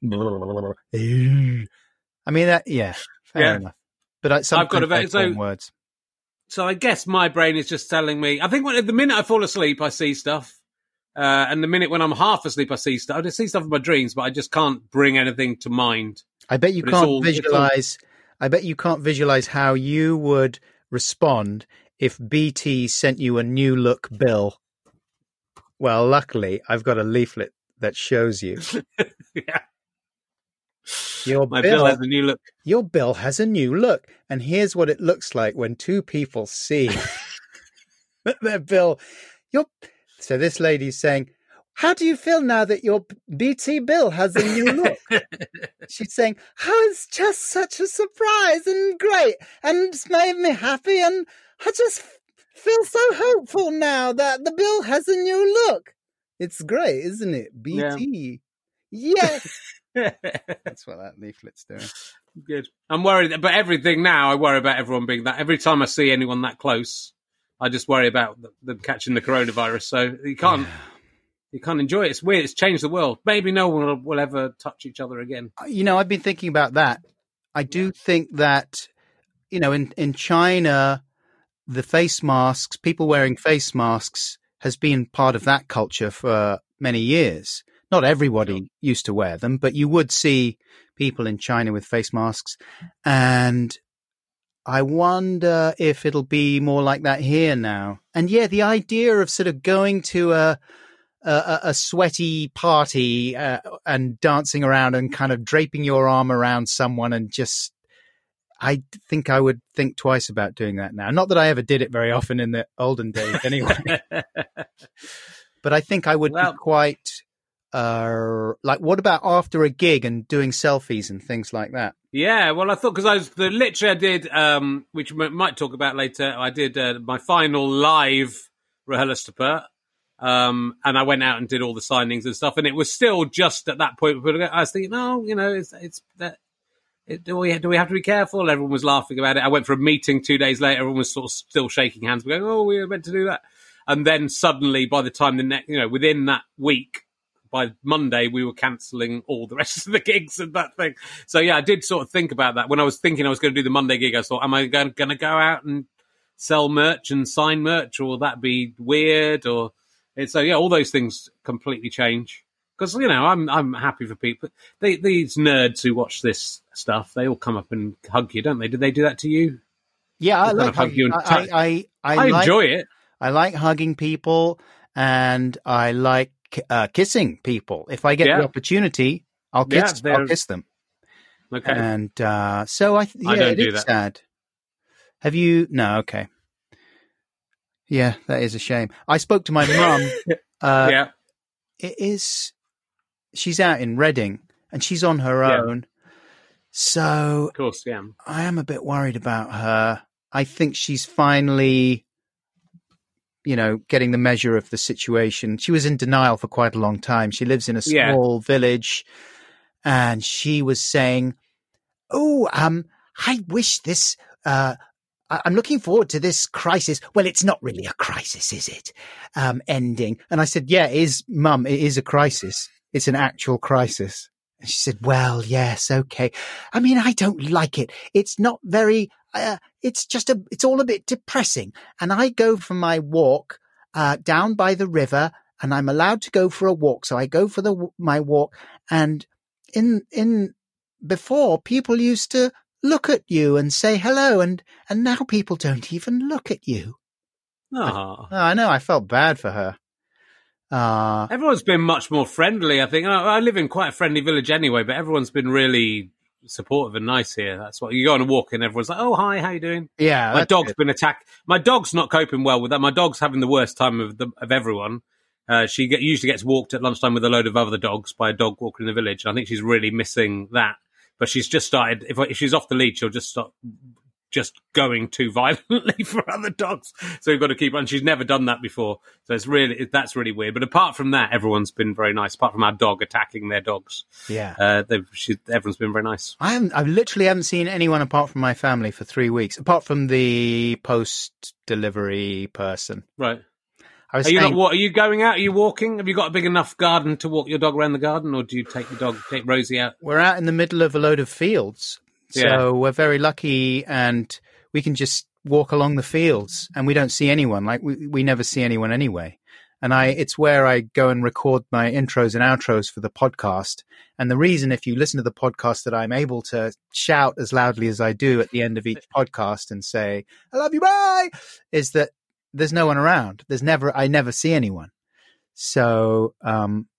I mean, that, yeah, fair Yeah. enough. But I, sometimes I've got a I ve- so- form words. So I guess my brain is just telling me. I think when the minute I fall asleep, I see stuff, uh, and the minute when I'm half asleep, I see stuff. I just see stuff in my dreams, but I just can't bring anything to mind. I bet you But it's can't all- it's all- visualize. I bet you can't visualize how you would respond if B T sent you a new look bill. Well, luckily, I've got a leaflet that shows you. Yeah. Your My bill, bill has a new look. Your bill has a new look. And here's what it looks like when two people see their bill. Your So this lady's saying, how do you feel now that your B T bill has a new look? She's saying, oh, it's just such a surprise and great. And it's made me happy. And I just feel so hopeful now that the bill has a new look. It's great, isn't it? B T. Yeah. Yes. That's what that leaflet's doing. Good. I'm worried, but everything now, I worry about everyone being that. Every time I see anyone that close, I just worry about them catching the coronavirus. So you can't, yeah. you can't enjoy it. It's weird. It's changed the world. Maybe no one will, will ever touch each other again. You know, I've been thinking about that. I do think that, you know, in, in China, the face masks, people wearing face masks has been part of that culture for many years. Not everybody sure. used to wear them, but you would see people in China with face masks. And I wonder if it'll be more like that here now. And yeah, the idea of sort of going to a a, a sweaty party uh, and dancing around and kind of draping your arm around someone and just, I think I would think twice about doing that now. Not that I ever did it very often in the olden days anyway. But I think I would well, be quite, uh, like, what about after a gig and doing selfies and things like that? Yeah, well, I thought, because I was, the literally I did, um, which we might talk about later, I did uh, my final live RHLSTP, um, and I went out and did all the signings and stuff, and it was still just at that point, I was thinking, no, you know, it's, it's that, it, do we do we have to be careful? Everyone was laughing about it. I went for a meeting two days later, everyone was sort of still shaking hands, going, oh, we were meant to do that. And then suddenly, by the time the next, you know, within that week, by Monday, we were cancelling all the rest of the gigs and that thing. So, yeah, I did sort of think about that. When I was thinking I was going to do the Monday gig, I thought, am I going, going to go out and sell merch and sign merch, or will that be weird? Or so, yeah, all those things completely change. Because, you know, I'm I'm happy for people. They, these nerds who watch this stuff, they all come up and hug you, don't they? Did they do that to you? Yeah, I like hug you. I, I, I, I like, enjoy it. I like hugging people, and I like uh, kissing people. If I get yeah. the opportunity, I'll kiss. Yeah, I'll kiss them. Okay. And uh, so I, yeah, I don't it do is that. sad. Have you? No. Okay. Yeah, that is a shame. I spoke to my mum. uh, yeah. It is. She's out in Reading, and she's on her yeah. own. So, of course, yeah. I am a bit worried about her. I think she's finally, you know, getting the measure of the situation. She was in denial for quite a long time. She lives in a small yeah. village, and she was saying, "Oh, um, I wish this. Uh, I'm looking forward to this crisis. Well, it's not really a crisis, is it? Um, ending." And I said, "Yeah, it is, Mum. It is a crisis. It's an actual crisis." And she said, "Well, yes, okay. I mean, I don't like it. It's not very, uh, it's just a, it's all a bit depressing. And I go for my walk, uh, down by the river, and I'm allowed to go for a walk. So I go for the, my walk. And in, in, before, people used to look at you and say hello. And, and now people don't even look at you." Oh, I, I know. I felt bad for her. Uh, everyone's been much more friendly, I think. I, I live in quite a friendly village anyway, but everyone's been really supportive and nice here. That's what you go on a walk and everyone's like, "Oh, hi, how you doing?" Yeah, my dog's good. been attacked. My dog's not coping well with that. My dog's having the worst time of the, of everyone. Uh, she get, usually gets walked at lunchtime with a load of other dogs by a dog walker in the village. And I think she's really missing that. But she's just started. If, if she's off the lead, she'll just start just going too violently for other dogs. So we've got to keep on. She's never done that before. So it's really, that's really weird. But apart from that, everyone's been very nice. Apart from our dog attacking their dogs. Yeah. Uh, they've, she, everyone's been very nice. I haven't, I literally haven't seen anyone apart from my family for three weeks, apart from the post-delivery person. Right. I was are you saying, not, what, are you going out? Are you walking? Have you got a big enough garden to walk your dog around the garden, or do you take your dog, take Rosie out? We're out in the middle of a load of fields. So yeah. we're very lucky, and we can just walk along the fields and we don't see anyone. Like we, we never see anyone anyway. And I, it's where I go and record my intros and outros for the podcast. And the reason, if you listen to the podcast, that I'm able to shout as loudly as I do at the end of each podcast and say, "I love you, bye," is that there's no one around. There's never, I never see anyone. So, um,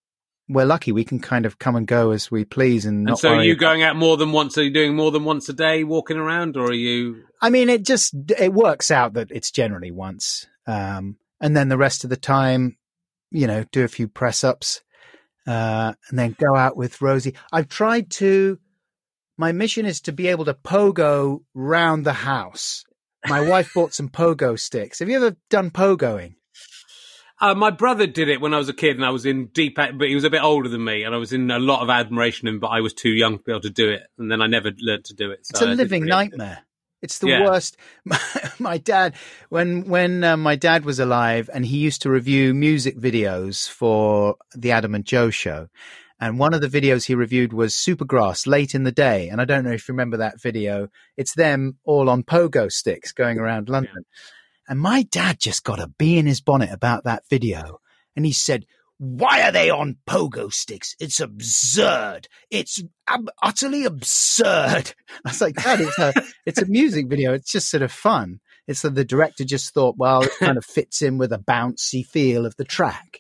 we're lucky. We can kind of come and go as we please. And, not and so are worry you about- going out more than once? Are you doing more than once a day walking around, or are you... I mean, it just, it works out that it's generally once. Um, and then the rest of the time, you know, do a few press ups, uh, and then go out with Rosie. I've tried to, my mission is to be able to pogo round the house. My wife bought some pogo sticks. Have you ever done pogoing? Uh, my brother did it when I was a kid, and I was in deep, but he was a bit older than me, and I was in a lot of admiration of him, but I was too young to be able to do it, and then I never learned to do it. So It's a I didn't living really- nightmare. It's the Yeah. worst. My, my dad, when when uh, my dad was alive, and he used to review music videos for the Adam and Joe show, and one of the videos he reviewed was Supergrass, Late in the Day, and I don't know if you remember that video. It's them all on pogo sticks going around London. And my dad just got a bee in his bonnet about that video. And he said, why are they on pogo sticks? It's absurd. It's ab- utterly absurd. I was like, Dad, it's a, it's a music video. It's just sort of fun. It's that the director just thought, well, it kind of fits in with a bouncy feel of the track.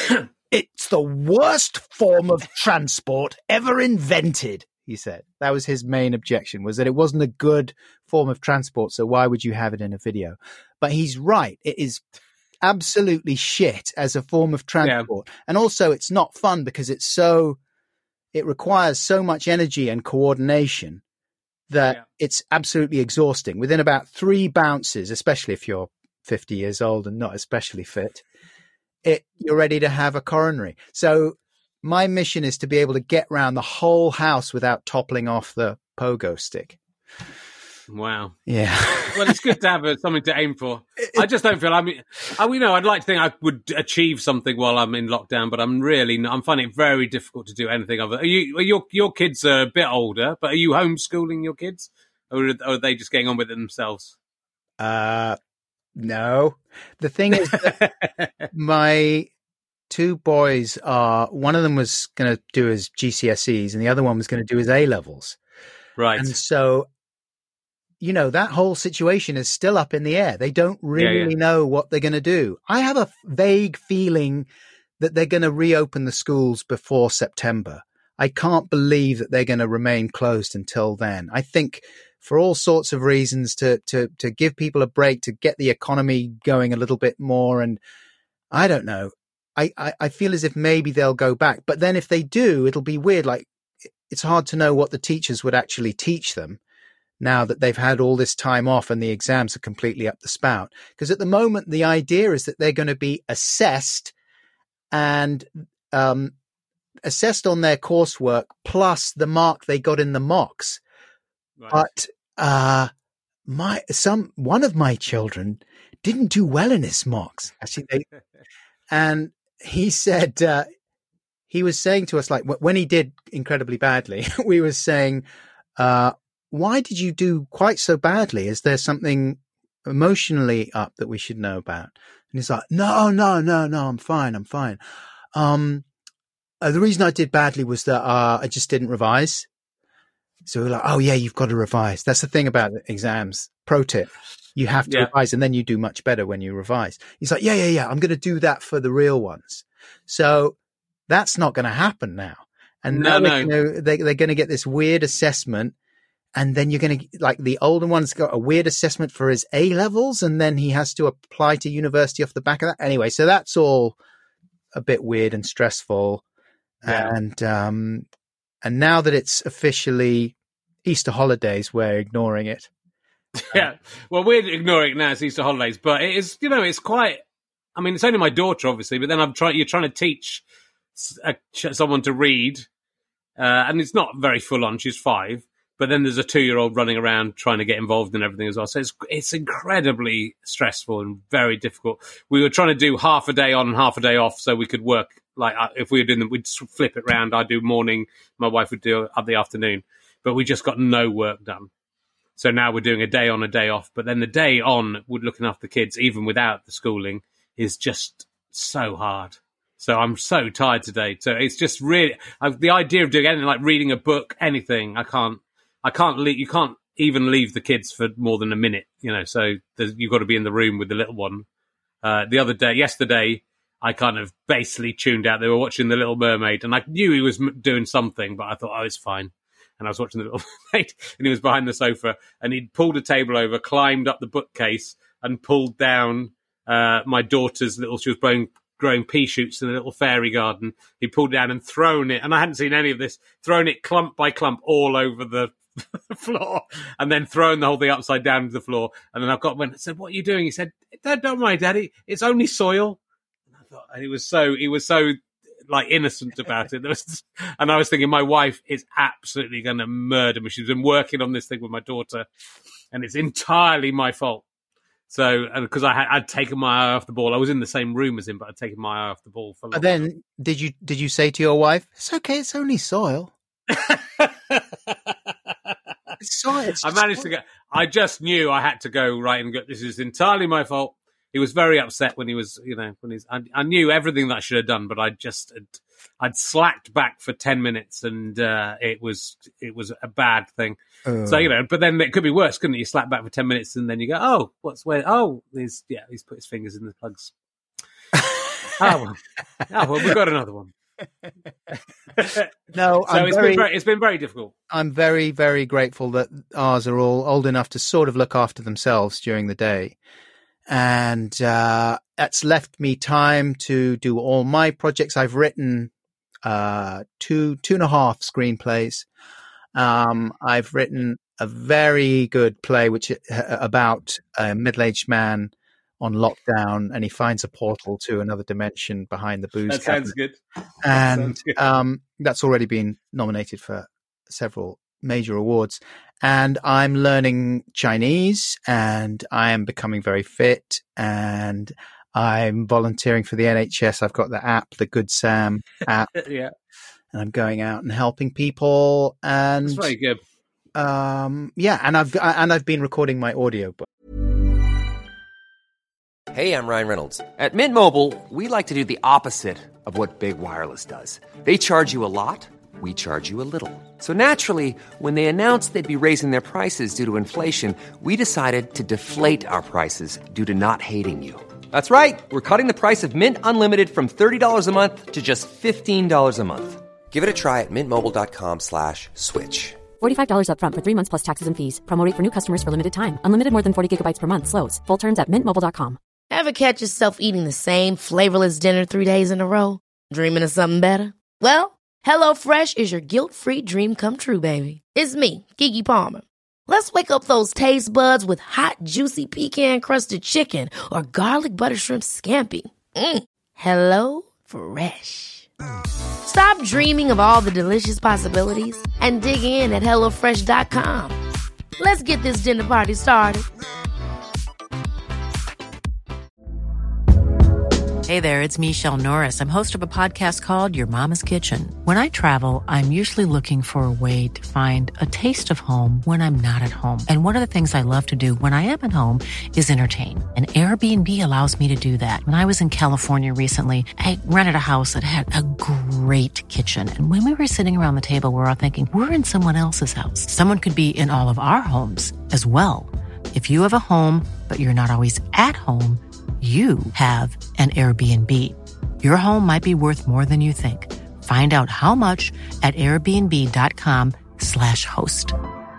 It's the worst form of transport ever invented, he said. That was his main objection, was that it wasn't a good form of transport, so why would you have it in a video? But he's right. It is absolutely shit as a form of transport. Yeah. And also it's not fun because it's so, it requires so much energy and coordination that yeah. it's absolutely exhausting. Within about three bounces, especially if you're fifty years old and not especially fit, it you're ready to have a coronary. So my mission is to be able to get around the whole house without toppling off the pogo stick. Wow. Yeah. Well, it's good to have a, something to aim for. I just don't feel, I mean, I, you know, I'd like to think I would achieve something while I'm in lockdown, but I'm really, I'm finding it very difficult to do anything other. Are you, are your, your kids are a bit older, but are you homeschooling your kids? Or are they just getting on with it themselves? Uh, no. The thing is that my two boys are, one of them was going to do his G C S Es and the other one was going to do his A-levels. Right. And so, you know, that whole situation is still up in the air. They don't really yeah, yeah. know what they're going to do. I have a vague feeling that they're going to reopen the schools before September. I can't believe that they're going to remain closed until then. I think for all sorts of reasons to, to, to give people a break, to get the economy going a little bit more. And I don't know. I, I, I feel as if maybe they'll go back. But then if they do, it'll be weird. Like, it's hard to know what the teachers would actually teach them now that they've had all this time off and the exams are completely up the spout. Because at the moment, the idea is that they're going to be assessed and um, assessed on their coursework plus the mark they got in the mocks. Right. But uh, my some one of my children didn't do well in his mocks. Actually, they, and he said uh, he was saying to us, like when he did incredibly badly, we were saying, uh, why did you do quite so badly? Is there something emotionally up that we should know about? And he's like, no, no, no, no, I'm fine. I'm fine. Um, uh, the reason I did badly was that uh, I just didn't revise. So we're like, oh yeah, you've got to revise. That's the thing about exams. Pro tip. You have to yeah. revise and then you do much better when you revise. He's like, yeah, yeah, yeah. I'm going to do that for the real ones. So that's not going to happen now. And no, now no. They're, you know, they, they're going to get this weird assessment. And then you're going to, like, the older one's got a weird assessment for his A levels, and then he has to apply to university off the back of that. Anyway, so that's all a bit weird and stressful. Yeah. And, um, and now that it's officially Easter holidays, we're ignoring it. Yeah. Well, we're ignoring it now. It's Easter holidays, but it is, you know, it's quite, I mean, it's only my daughter, obviously, but then I'm trying, you're trying to teach a, someone to read, uh, and it's not very full on. She's five. But then there's a two-year-old running around trying to get involved in everything as well. So it's it's incredibly stressful and very difficult. We were trying to do half a day on and half a day off so we could work. Like if we were doing them, we'd flip it round. I'd do morning. My wife would do up the afternoon. But we just got no work done. So now we're doing a day on, a day off. But then the day on, with looking after the kids, even without the schooling, is just so hard. So I'm so tired today. So it's just really I've, the idea of doing anything like reading a book, anything, I can't. I can't leave, you can't even leave the kids for more than a minute, you know, so you've got to be in the room with the little one. Uh, the other day, yesterday, I kind of basically tuned out. They were watching The Little Mermaid, and I knew he was m- doing something, but I thought, oh, it's fine. And I was watching The Little Mermaid, and he was behind the sofa, and he'd pulled a table over, climbed up the bookcase, and pulled down uh, my daughter's little, she was growing, growing pea shoots in a little fairy garden. He pulled down and thrown it, and I hadn't seen any of this, thrown it clump by clump all over the floor, and then thrown the whole thing upside down to the floor. And then I got went and said, what are you doing? He said, don't, don't worry, Daddy, it's only soil. And I thought, and he was so, he was so like innocent about it. There was, and I was thinking, my wife is absolutely going to murder me. She's been working on this thing with my daughter, and it's entirely my fault. So, because I had I'd taken my eye off the ball, I was in the same room as him, but I'd taken my eye off the ball. For But then, time. did you did you say to your wife, "It's okay, it's only soil"? It's soil. It's I managed soil. to go. I just knew I had to go right and go. This is entirely my fault. He was very upset when he was, you know, when he's. I, I knew everything that I should have done, but I just had, I'd slacked back for ten minutes, and uh, it was it was a bad thing. Oh. So you know, but then it could be worse, couldn't it? You slack back for ten minutes, and then you go, oh, what's where? Oh, he's yeah, he's put his fingers in the plugs. oh well, oh well, we've got another one. No, so I'm it's very, been very, it's been very difficult. I'm very, very grateful that ours are all old enough to sort of look after themselves during the day. And uh, that's left me time to do all my projects. I've written uh, two, two and a half screenplays. Um, I've written a very good play which uh, about a middle-aged man on lockdown, and he finds a portal to another dimension behind the booze That cabinet. sounds good. And that sounds good. Um, that's already been nominated for several major awards. And I'm learning Chinese, and I am becoming very fit, and I'm volunteering for the N H S. I've got the app, the Good Sam app. Yeah. And I'm going out and helping people. And That's very good. Um, yeah, and I've and I've been recording my audio book. Hey, I'm Ryan Reynolds. At Mint Mobile, we like to do the opposite of what Big Wireless does. They charge you a lot, we charge you a little. So naturally, when they announced they'd be raising their prices due to inflation, we decided to deflate our prices due to not hating you. That's right. We're cutting the price of Mint Unlimited from thirty dollars a month to just fifteen dollars a month. Give it a try at mintmobile.com slash switch. forty-five dollars up front for three months plus taxes and fees. Promo rate for new customers for limited time. Unlimited more than forty gigabytes per month. Slows full terms at mint mobile dot com. Ever catch yourself eating the same flavorless dinner three days in a row? Dreaming of something better? Well, HelloFresh is your guilt-free dream come true, baby. It's me, Keke Palmer. Let's wake up those taste buds with hot, juicy pecan-crusted chicken or garlic butter shrimp scampi. Mm. Hello Fresh. Stop dreaming of all the delicious possibilities and dig in at hello fresh dot com. Let's get this dinner party started. Hey there, it's Michelle Norris. I'm host of a podcast called Your Mama's Kitchen. When I travel, I'm usually looking for a way to find a taste of home when I'm not at home. And one of the things I love to do when I am at home is entertain. And Airbnb allows me to do that. When I was in California recently, I rented a house that had a great kitchen. And when we were sitting around the table, we were all thinking, we're in someone else's house. Someone could be in all of our homes as well. If you have a home, but you're not always at home, you have an Airbnb. Your home might be worth more than you think. Find out how much at airbnb.com slash host.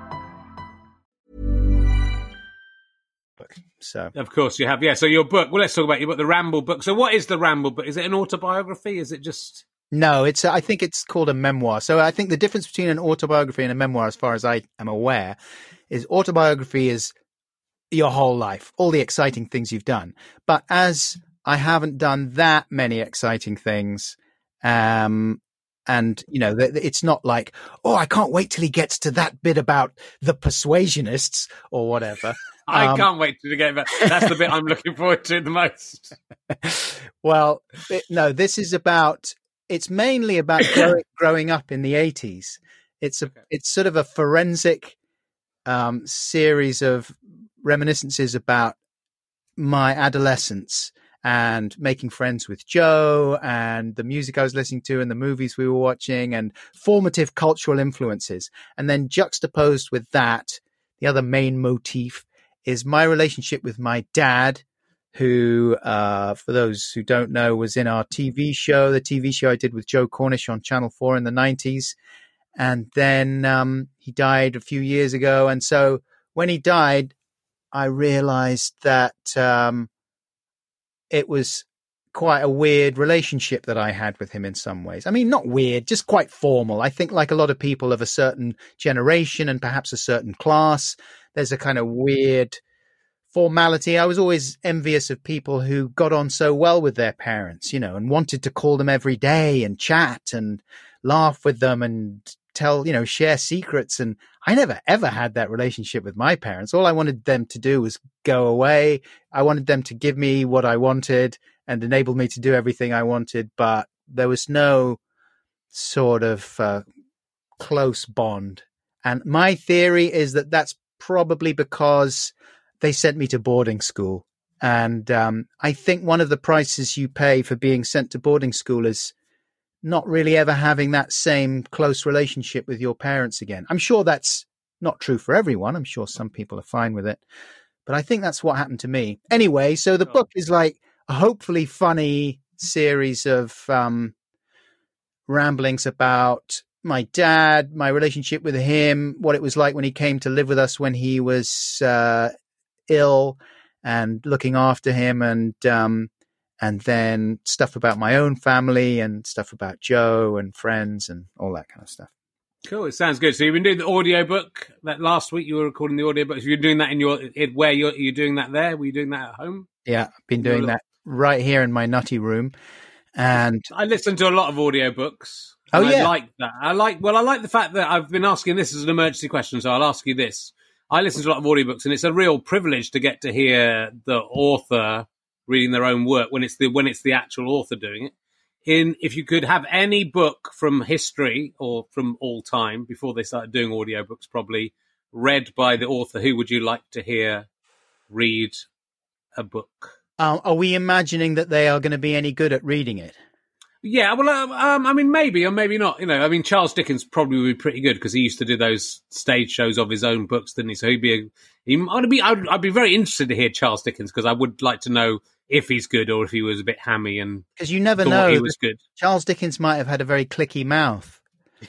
So, of course you have. Yeah. So your book, well, let's talk about your book, the Ramble book. So what is the Ramble book? Is it an autobiography? Is it just... No, it's. I think it's called a memoir. So I think the difference between an autobiography and a memoir, as far as I am aware, is autobiography is your whole life, all the exciting things you've done. But as I haven't done that many exciting things, um, and, you know, it's not like, oh, I can't wait till he gets to that bit about the persuasionists or whatever. I um, can't wait to get back. That's the bit I'm looking forward to the most. Well, it, no, this is about, it's mainly about growing, growing up in the eighties. It's a, okay. It's sort of a forensic um, series of reminiscences about my adolescence and making friends with Joe and the music I was listening to and the movies we were watching and formative cultural influences. And then juxtaposed with that, the other main motif is my relationship with my dad, who, uh, for those who don't know, was in our T V show, the T V show I did with Joe Cornish on Channel four in the nineties. And then um, he died a few years ago. And so when he died, I realized that um, it was quite a weird relationship that I had with him in some ways. I mean, not weird, just quite formal. I think like a lot of people of a certain generation and perhaps a certain class, there's a kind of weird formality. I was always envious of people who got on so well with their parents, you know, and wanted to call them every day and chat and laugh with them and tell, you know, share secrets. And I never, ever had that relationship with my parents. All I wanted them to do was go away. I wanted them to give me what I wanted and enable me to do everything I wanted. But there was no sort of uh, close bond. And my theory is that that's probably because they sent me to boarding school. And um, I think one of the prices you pay for being sent to boarding school is not really ever having that same close relationship with your parents again. I'm sure that's not true for everyone. I'm sure some people are fine with it. But I think that's what happened to me. Anyway, so the book is like a hopefully funny series of um, ramblings about my dad, my relationship with him, what it was like when he came to live with us when he was uh, ill, and looking after him, and um, and then stuff about my own family and stuff about Joe and friends and all that kind of stuff. Cool. It sounds good. So you've been doing the audiobook that last week. You were recording the audiobook. So you're doing that in your in where you're you doing that there? Were you doing that at home? Yeah, I've been doing that right here in my nutty room. And I listen to a lot of audiobooks. Oh yeah, I like that. I like well, I like the fact that I've been asking this as an emergency question, so I'll ask you this. I listen to a lot of audiobooks, and it's a real privilege to get to hear the author reading their own work when it's the when it's the actual author doing it. In if you could have any book from history or from all time before they started doing audiobooks, probably read by the author, who would you like to hear read a book? Um, are we imagining that they are going to be any good at reading it? Yeah, well, um, I mean, maybe or maybe not. You know, I mean, Charles Dickens probably would be pretty good because he used to do those stage shows of his own books, didn't he? So he'd be, a, he, I'd be, I'd, I'd be very interested to hear Charles Dickens because I would like to know if he's good or if he was a bit hammy and because you never thought know. He was good. Charles Dickens might have had a very clicky mouth,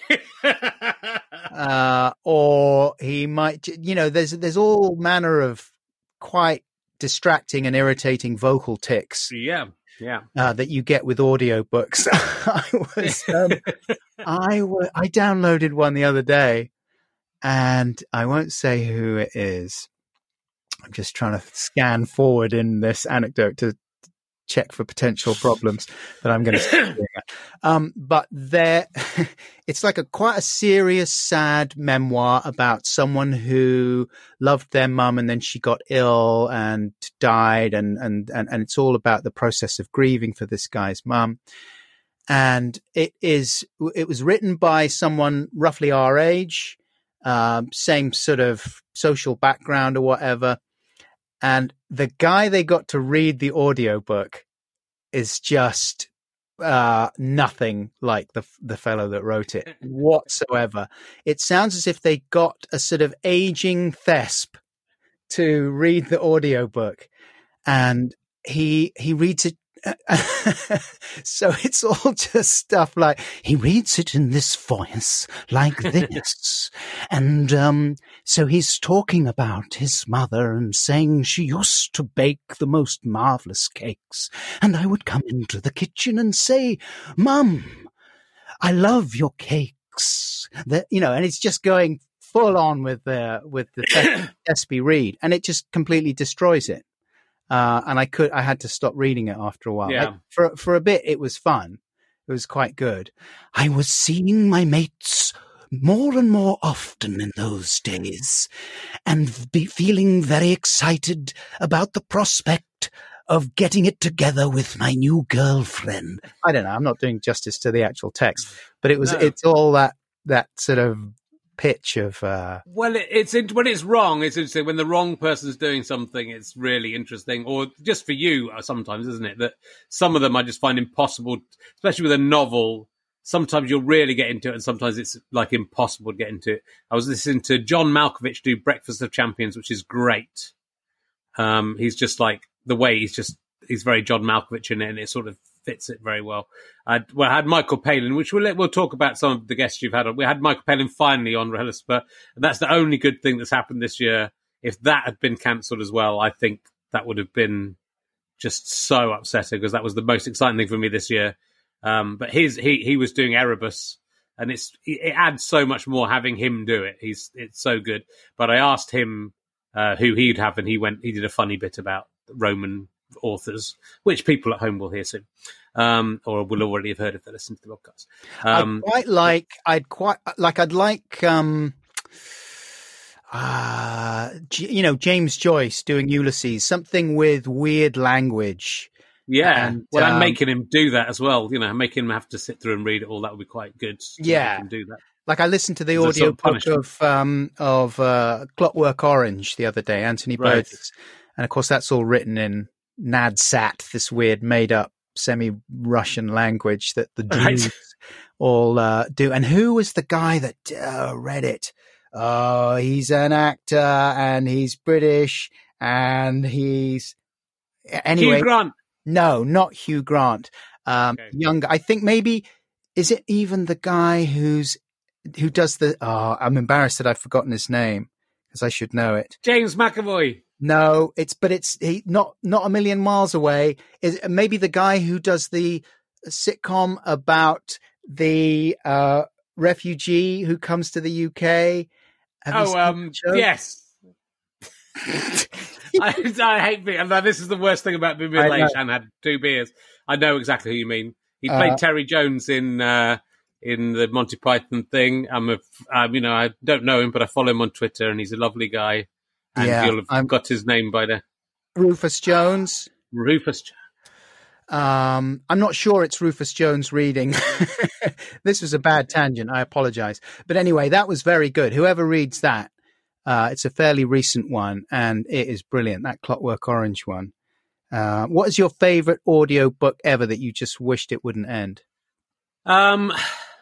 uh, or he might, you know, there's there's all manner of quite distracting and irritating vocal tics. Yeah. Yeah, uh, that you get with audiobooks. I was, um, I w- I downloaded one the other day, and I won't say who it is. I'm just trying to scan forward in this anecdote to check for potential problems that I'm going to say. Um, but there, it's like a quite a serious, sad memoir about someone who loved their mum and then she got ill and died, and and and and it's all about the process of grieving for this guy's mum. And it is, it was written by someone roughly our age, um, same sort of social background or whatever. And the guy they got to read the audiobook is just uh, nothing like the the fellow that wrote it whatsoever. It sounds as if they got a sort of aging thesp to read the audiobook, and he he reads it. So it's all just stuff like he reads it in this voice like this. And um, so he's talking about his mother and saying she used to bake the most marvelous cakes. And I would come into the kitchen and say, Mum, I love your cakes. That, you know, and it's just going full on with the, with the Thespy read, and it just completely destroys it. Uh, and I could, I had to stop reading it after a while. Yeah. Like, for, for a bit, it was fun. It was quite good. I was seeing my mates more and more often in those days and be feeling very excited about the prospect of getting it together with my new girlfriend. I don't know. I'm not doing justice to the actual text, but it was, no. It's all that, that sort of pitch of uh well it, it's when it's wrong it's interesting. When the wrong person's doing something, it's really interesting. Or just for you sometimes, isn't it, that some of them I just find impossible, especially with a novel. Sometimes you'll really get into it and sometimes it's like impossible to get into it. I was listening to John Malkovich do Breakfast of Champions, which is great. Um he's just like the way he's just he's very John Malkovich in it, and it sort of fits it very well. I well, I had Michael Palin, which we'll we'll talk about some of the guests you've had on. We had Michael Palin finally on RHLSTP, and that's the only good thing that's happened this year. If that had been cancelled as well, I think that would have been just so upsetting, because that was the most exciting thing for me this year. Um, but his he he was doing Erebus, and it's it adds so much more having him do it. He's it's so good. But I asked him uh, who he'd have, and he went he did a funny bit about Roman authors, which people at home will hear soon, um, or will already have heard if they listen to the podcast. Um, I'd quite like, I'd quite like, I'd like, um, uh, you know, James Joyce doing Ulysses, something with weird language. Yeah, and, well, I'm um, making him do that as well. You know, making him have to sit through and read it all. That would be quite good. To yeah, make him do that. Like I listened to the As a audio sort of book punishment. of um, of uh, Clockwork Orange the other day, Anthony Right. Burgess, and of course that's all written in Nadsat, this weird made-up semi-Russian language that the Jews Right. all uh, do. And who was the guy that uh, read it? Oh, he's an actor and he's British and he's anyway. Hugh Grant. No, not Hugh Grant. Um, Okay. Younger. I think maybe is it even the guy who's who does the? Oh, I'm embarrassed that I've forgotten his name because I should know it. James McAvoy. No, it's but it's he not not a million miles away. Is maybe the guy who does the sitcom about the uh, refugee who comes to the U K. Have you Oh, seen um, that show? yes. I, I hate being. And this is the worst thing about being I middle aged know. and had two beers. I know exactly who you mean. He played Uh, Terry Jones in uh, in the Monty Python thing. I'm a, um, you know, I don't know him, but I follow him on Twitter, and he's a lovely guy. And Yeah, you'll have I'm- got his name by the Rufus Jones. Rufus. Um, I'm not sure it's Rufus Jones reading. This was a bad tangent. I apologize. But anyway, that was very good. Whoever reads that, uh, it's a fairly recent one and it is brilliant. That Clockwork Orange one. Uh, what is your favorite audio book ever that you just wished it wouldn't end? Um,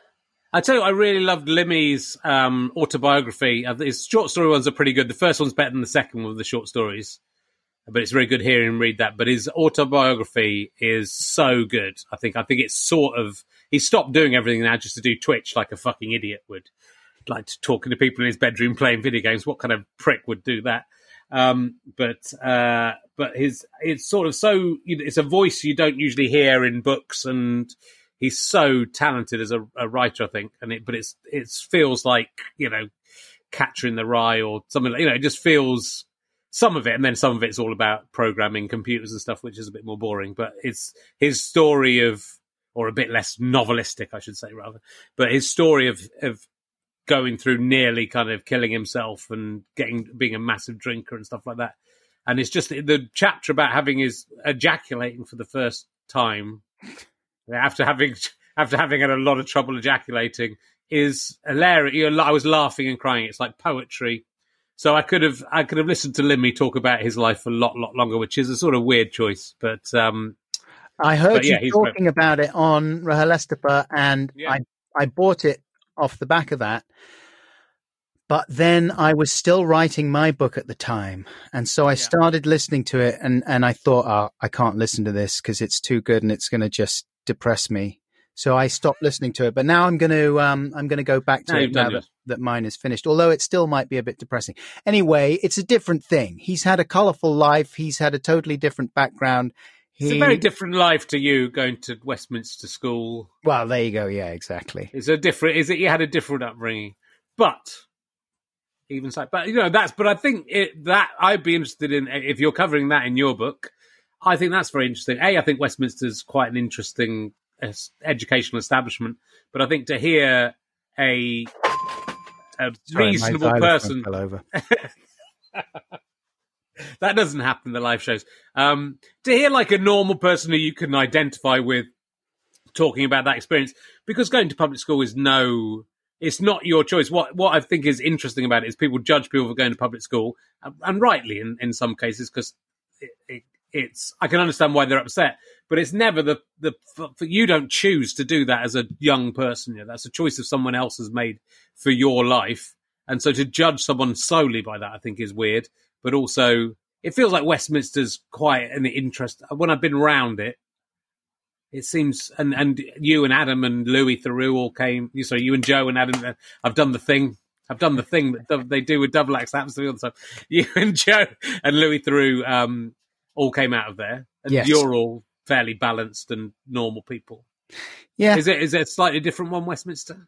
I tell you, I really loved Limmy's um, autobiography. Uh, His short story ones are pretty good. The first one's better than the second one with the short stories, but it's very good hearing him read that. But his autobiography is so good. I think. I think it's sort of he stopped doing everything now just to do Twitch like a fucking idiot would, like talking to people in his bedroom playing video games. What kind of prick would do that? Um, but uh, but his it's sort of so it's a voice you don't usually hear in books, and he's so talented as a, a writer, I think. And it but it's it feels like, you know, Catcher in the Rye or something like, you know, it just feels some of it, and then some of it's all about programming computers and stuff, which is a bit more boring. But it's his story of, or a bit less novelistic, I should say, rather. But his story of of going through nearly kind of killing himself and getting being a massive drinker and stuff like that. And it's just the chapter about having his ejaculating for the first time after having after having had a lot of trouble ejaculating is hilarious. You know, I was laughing and crying. It's like poetry. So I could have I could have listened to Limmy talk about his life a lot lot longer, which is a sort of weird choice. But um, I heard But yeah, you he's talking about it on RHLSTP and Yeah. I, I bought it off the back of that. But then I was still writing my book at the time. And so I started listening to it and, and I thought, oh, I can't listen to this because it's too good and it's going to just depress me. So I stopped listening to it. But now I'm going to um, I'm going to go back to No, it you've now done that, yours. that mine is finished, although it still might be a bit depressing. Anyway, it's a different thing. He's had a colorful life. He's had a totally different background. it's a He- very different life to you going to Westminster School. Well, there you go. Yeah, exactly. It's a different. Is it you had a different upbringing, but even so, but you know that's. But I think it, that I'd be interested in if you're covering that in your book. I think that's very interesting. A, I think Westminster's quite an interesting uh, educational establishment, but I think to hear a a Sorry, my reasonable xylophone person fell over. that doesn't happen in the live shows. Um, to hear like a normal person who you can identify with talking about that experience, because going to public school is no, it's not your choice. What what I think is interesting about it is people judge people for going to public school, and, and rightly in, in some cases, because it, it, it's I can understand why they're upset, but it's never the the for, for, you don't choose to do that as a young person. You know, that's a choice that someone else has made for your life, and so to judge someone solely by that, I think, is weird. But also, it feels like Westminster's quite an interest. When I've been around it, it seems, and, and you and Adam and Louis Theroux all came. You sorry, you and Joe and Adam. I've done the thing. I've done the thing that they do with Double Axe. That happens to me all the time. You and Joe and Louis Theroux um, all came out of there, and yes. You're all fairly balanced and normal people. Yeah, is it is it a slightly different one, Westminster?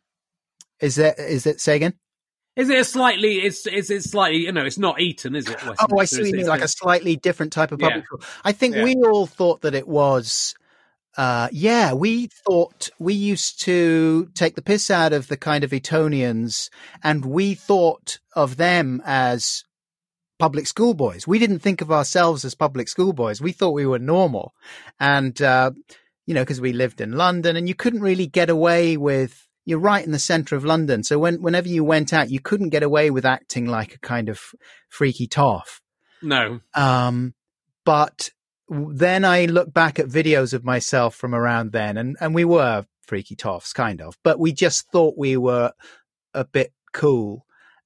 Is that is it? Say again. Is it a slightly? It's is it slightly? You know, it's not Eton, is it? Oh, I see what you mean, like a slightly different type of public yeah. school. I think yeah. we all thought that it was. Uh, yeah, we thought we used to take the piss out of the kind of Etonians, and we thought of them as public school boys. We didn't think of ourselves as public school boys. We thought we were normal, and uh, you know, because we lived in London, and you couldn't really get away with. You're right in the centre of London. So when, whenever you went out, you couldn't get away with acting like a kind of freaky toff. No. Um, but then I look back at videos of myself from around then, and, and we were freaky toffs, kind of. But we just thought we were a bit cool.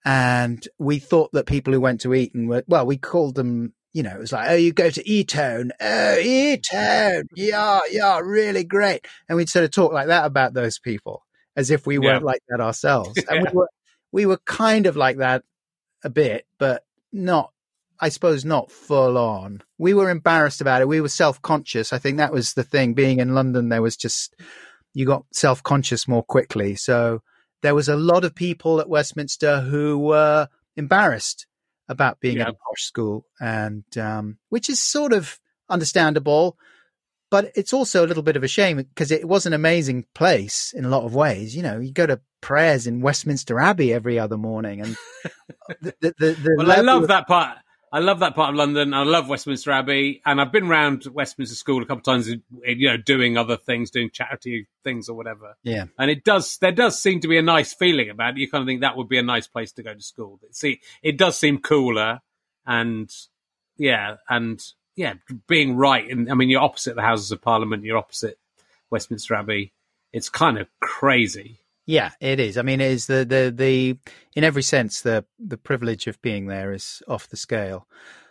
And we thought that people who went to Eton were, well, we called them, you know, it was like, oh, you go to Eton. Oh, Eton. Yeah, yeah, really great. And we'd sort of talk like that about those people. As if we weren't yeah. like that ourselves. And yeah. we were, we were kind of like that a bit, but not, I suppose not full on. We were embarrassed about it. We were self-conscious. I think that was the thing. Being in London, there was just, you got self-conscious more quickly. So there was a lot of people at Westminster who were embarrassed about being yeah. in a posh school, and um, which is sort of understandable. But it's also a little bit of a shame because it was an amazing place in a lot of ways. You know, you go to prayers in Westminster Abbey every other morning, and the, the, the, the well, I love of... that part. I love that part of London. I love Westminster Abbey, and I've been around Westminster School a couple of times. You know, doing other things, doing charity things or whatever. Yeah, and it does. There does seem to be a nice feeling about it. You kind of think that would be a nice place to go to school. See, it does seem cooler, and yeah, and. Yeah, being right. And I mean, you're opposite the Houses of Parliament. You're opposite Westminster Abbey. It's kind of crazy. Yeah, it is. I mean, it is the, the, the, in every sense, the, the privilege of being there is off the scale.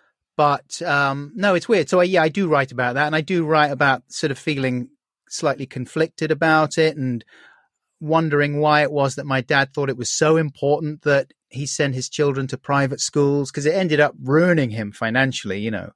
But um, no, it's weird. So I, yeah, I do write about that. And I do write about sort of feeling slightly conflicted about it and wondering why it was that my dad thought it was so important that he sent his children to private schools, because it ended up ruining him financially, you know.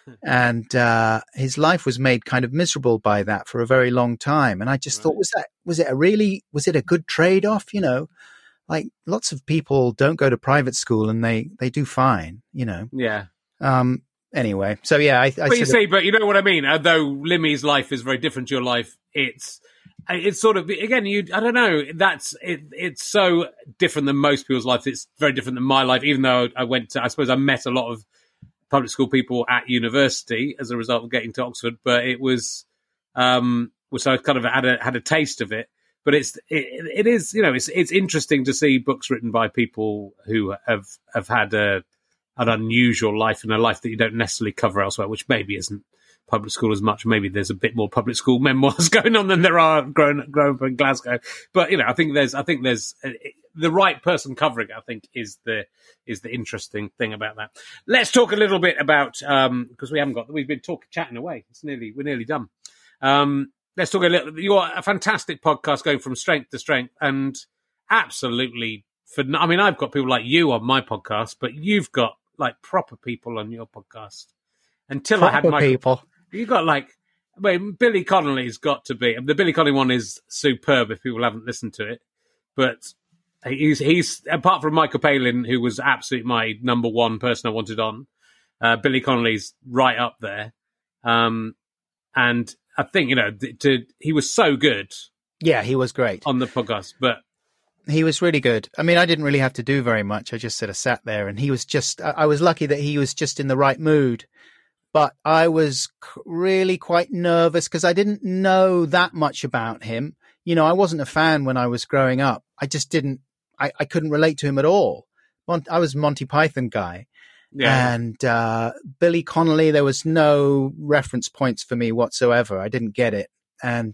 And uh, his life was made kind of miserable by that for a very long time. And I just right. thought, was that, was it a really, was it a good trade-off? You know, like lots of people don't go to private school and they, they do fine, you know? Yeah. Um, anyway, so yeah, I, I but you of, see, but you know what I mean? Although Limmy's life is very different to your life, it's, it's sort of, again, you, I don't know, that's, it, it's so different than most people's lives. It's very different than my life, even though I went to, I suppose I met a lot of public school people at university as a result of getting to Oxford, but it was, um, so I kind of had a, had a taste of it, but it's, it, it is, you know, it's, it's interesting to see books written by people who have, have had a, an unusual life and a life that you don't necessarily cover elsewhere, which maybe isn't public school as much. Maybe there's a bit more public school memoirs going on than there are growing, growing up in Glasgow. But, you know, I think there's, I think there's uh, the right person covering it, I think is the, is the interesting thing about that. Let's talk a little bit about, um, because we haven't got, we've been talking, chatting away. It's nearly, we're nearly done. Um, let's talk a little, you're a fantastic podcast going from strength to strength and absolutely, for, I mean, I've got people like you on my podcast, but you've got like proper people on your podcast. Until proper I had my people. You got like, I mean, Billy Connolly's got to be. The Billy Connolly one is superb if people haven't listened to it. But he's, he's apart from Michael Palin, who was absolutely my number one person I wanted on, uh, Billy Connolly's right up there. Um, and I think, you know, to, he was so good. Yeah, he was great on the podcast. But he was really good. I mean, I didn't really have to do very much. I just sort of sat there and he was just, I was lucky that he was just in the right mood. But I was really quite nervous because I didn't know that much about him. You know, I wasn't a fan when I was growing up. I just didn't, I, I couldn't relate to him at all. I was a Monty Python guy. Yeah. And uh, Billy Connolly, there was no reference points for me whatsoever. I didn't get it. And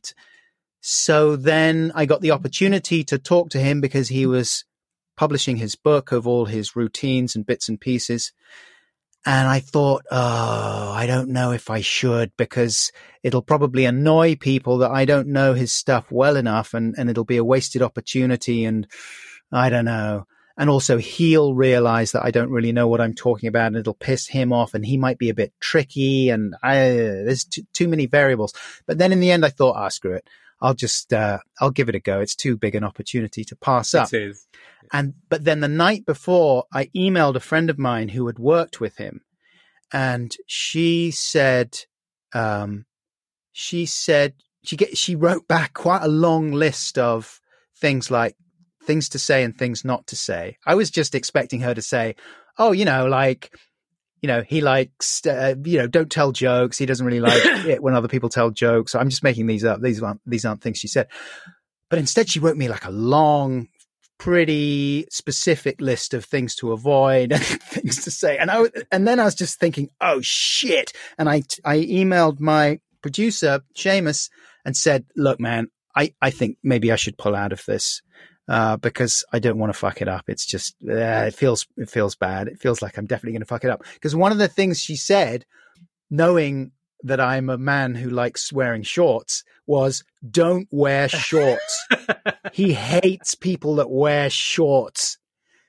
so then I got the opportunity to talk to him because he was publishing his book of all his routines and bits and pieces. And I thought, oh, I don't know if I should, because it'll probably annoy people that I don't know his stuff well enough, and, and it'll be a wasted opportunity. And I don't know. And also he'll realize that I don't really know what I'm talking about, and it'll piss him off, and he might be a bit tricky. And I, there's too, too many variables. But then in the end, I thought, ah, screw it. I'll just, uh, I'll give it a go. It's too big an opportunity to pass up. It is. And, but then the night before, I emailed a friend of mine who had worked with him, and she said, um, she said, she get, she wrote back quite a long list of things like things to say and things not to say. I was just expecting her to say, oh, you know, like, you know, he likes, uh, you know, don't tell jokes. He doesn't really like it when other people tell jokes. So I'm just making these up. These aren't, these aren't things she said. But instead she wrote me like a long, pretty specific list of things to avoid and things to say. And I, and then I was just thinking, oh shit. And I, I emailed my producer, Seamus, and said, look, man, I, I think maybe I should pull out of this. Uh, because I don't want to fuck it up. It's just, uh, it feels, it feels bad. It feels like I'm definitely going to fuck it up. Because one of the things she said, knowing that I'm a man who likes wearing shorts, was don't wear shorts. He hates people that wear shorts.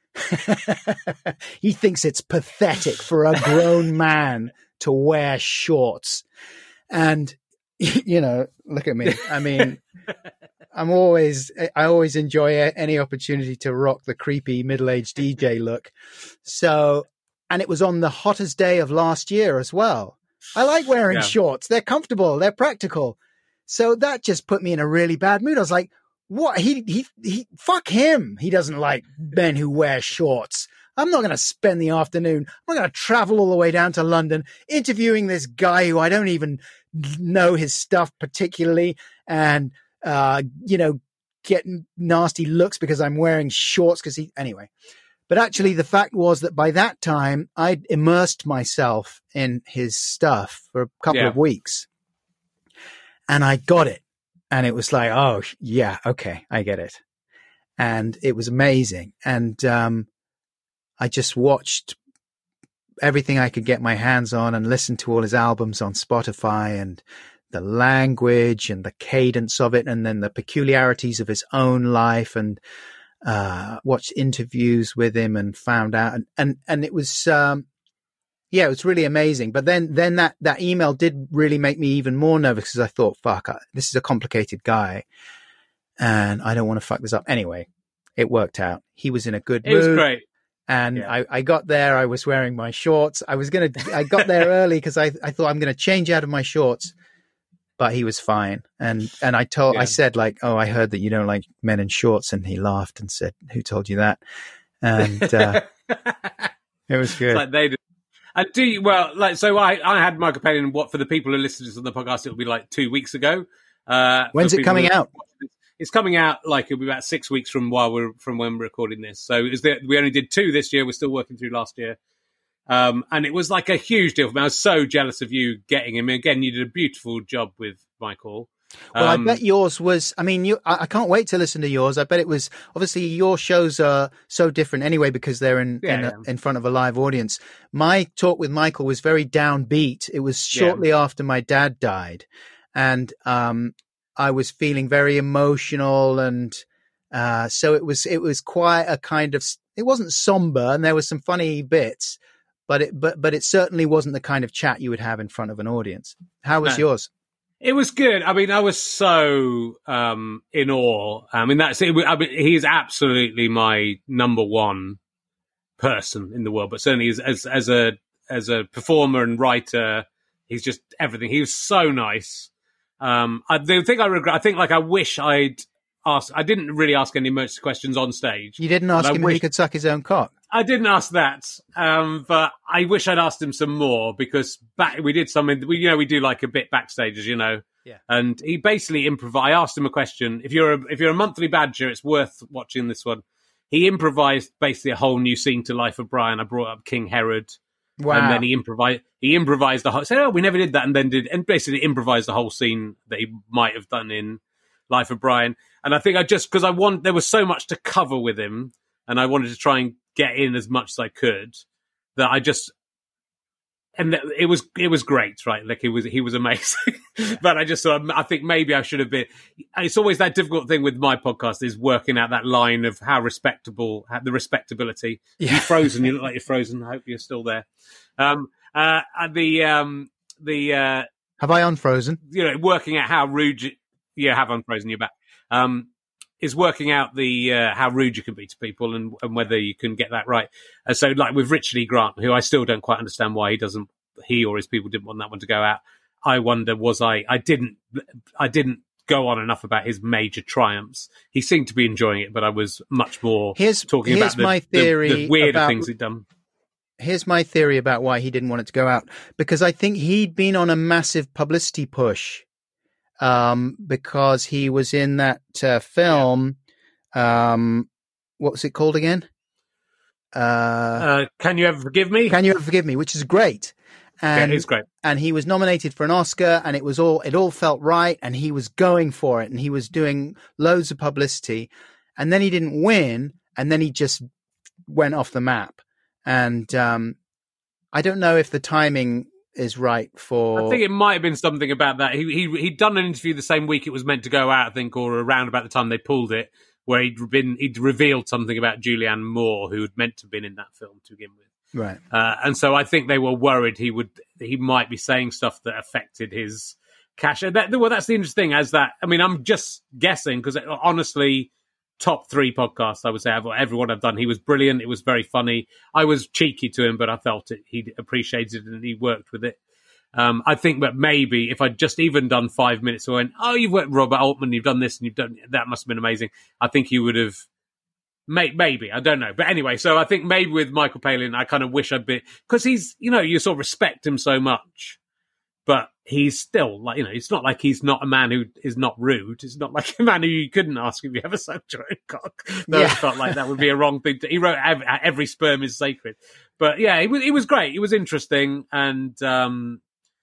He thinks it's pathetic for a grown man to wear shorts. And, you know, look at me. I mean, I'm always, I always enjoy any opportunity to rock the creepy middle-aged D J look. So, and it was on the hottest day of last year as well. I like wearing yeah. shorts. They're comfortable. They're practical. So that just put me in a really bad mood. I was like, what? He, he, he, fuck him. He doesn't like men who wear shorts. I'm not going to spend the afternoon. I'm not going to travel all the way down to London interviewing this guy who I don't even know his stuff particularly. And, uh, you know, getting nasty looks because I'm wearing shorts because he, anyway. But actually the fact was that by that time I'd immersed myself in his stuff for a couple yeah. of weeks and I got it. And it was like, oh yeah, okay, I get it. And it was amazing. And, um, I just watched everything I could get my hands on and listened to all his albums on Spotify, and the language and the cadence of it, and then the peculiarities of his own life, and uh, watched interviews with him and found out. And, and, and it was, um, yeah, it was really amazing. But then, then that, that email did really make me even more nervous because I thought, fuck, I, this is a complicated guy and I don't want to fuck this up. Anyway, it worked out. He was in a good mood. It was great. And yeah. I, I got there. I was wearing my shorts. I was going to, I got there early because I, I thought I'm going to change out of my shorts, but he was fine. And, and I told, yeah. I said like, oh, I heard that you don't like men in shorts. And he laughed and said, who told you that? And, uh, it was good. It's like they did. And do you, well, like, so I, I had Michael Palin, and what for the people who listen to this on the podcast, it'll be like two weeks ago. Uh, When's it coming out? It's coming out like it'll be about six weeks from while we're from when we're recording this. So is there, we only did two this year. We're still working through last year. Um, and it was like a huge deal for me. I was so jealous of you getting him. Again, you did a beautiful job with Michael. Well, um, I bet yours was, I mean, you, I, I can't wait to listen to yours. I bet it was, obviously your shows are so different anyway, because they're in, yeah, in, yeah. A, in front of a live audience. My talk with Michael was very downbeat. It was shortly yeah. after my dad died. And, um, I was feeling very emotional. And, uh, so it was, it was quite a kind of, it wasn't somber, and there was some funny bits, but it, but, but it certainly wasn't the kind of chat you would have in front of an audience. How was no. yours? It was good. I mean, I was so um, in awe. I mean, that's it. I mean, he's absolutely my number one person in the world. But certainly, as, as as a as a performer and writer, he's just everything. He was so nice. Um, I, the thing I regret, I think, like, I wish I'd asked. I didn't really ask any emergency questions on stage. You didn't ask him wish, if he could suck his own cock. I didn't ask that, um, but I wish I'd asked him some more, because back, we did something, we, you know, we do like a bit backstage, as you know. Yeah. And he basically improvised. I asked him a question. If you're a, if you're a monthly badger, it's worth watching this one. He improvised basically a whole new scene to Life of Brian. I brought up King Herod. Wow. And then he improvised, he improvised the whole, said, oh, we never did that. And then did, and basically improvised the whole scene that he might have done in Life of Brian. And I think I just, because I want, there was so much to cover with him, and I wanted to try and get in as much as I could, that I just, and it was it was great, right? Like he was he was amazing. But I just thought I think maybe I should have been. It's always that difficult thing with my podcast is working out that line of how respectable, how, the respectability. Yeah. You're frozen. You look like you're frozen. I hope you're still there. Um, uh, the um, the uh, have I unfrozen? You know, working out how rude you, you have unfrozen your back. Um, is working out the uh, how rude you can be to people and, and whether you can get that right. Uh, so, like with Richard E. Grant, who I still don't quite understand why he doesn't, he or his people didn't want that one to go out. I wonder, was I? I didn't. I didn't go on enough about his major triumphs. He seemed to be enjoying it, but I was much more here's, talking here's about the, my theory the, the weirder about, things he'd done. Here's my theory about why he didn't want it to go out, because I think he'd been on a massive publicity push. Um, because he was in that uh, film, yeah. um, what was it called again? Uh, uh, Can You Ever Forgive Me? Can You Ever Forgive Me? Which is great. And, yeah, it's great. And he was nominated for an Oscar, and it was all it all felt right, and he was going for it, and he was doing loads of publicity, and then he didn't win, and then he just went off the map. And um, I don't know if the timing is right for. I think it might have been something about that. He he he'd done an interview the same week it was meant to go out, I think, or around about the time they pulled it, where he'd been he'd revealed something about Julianne Moore, who had meant to have been in that film to begin with. Right. Uh, and so I think they were worried he would he might be saying stuff that affected his cash. And that, well, that's the interesting thing. As that, I mean, I'm just guessing because honestly. Top three podcasts, I would say, everyone I've done. He was brilliant. It was very funny. I was cheeky to him, but I felt it. He appreciated it and he worked with it. Um, I think that maybe if I'd just even done five minutes or went, oh, you've worked with Robert Altman, you've done this and you've done that, must have been amazing. I think he would have, may, maybe, I don't know. But anyway, so I think maybe with Michael Palin, I kind of wish I'd been, because he's, you know, you sort of respect him so much. But he's still like, you know, it's not like he's not a man who is not rude. It's not like a man who you couldn't ask if you ever sucked your own cock. No, yeah. It felt like that would be a wrong thing to, he wrote every, every sperm is sacred. But yeah, it was, it was great. It was interesting. And, um,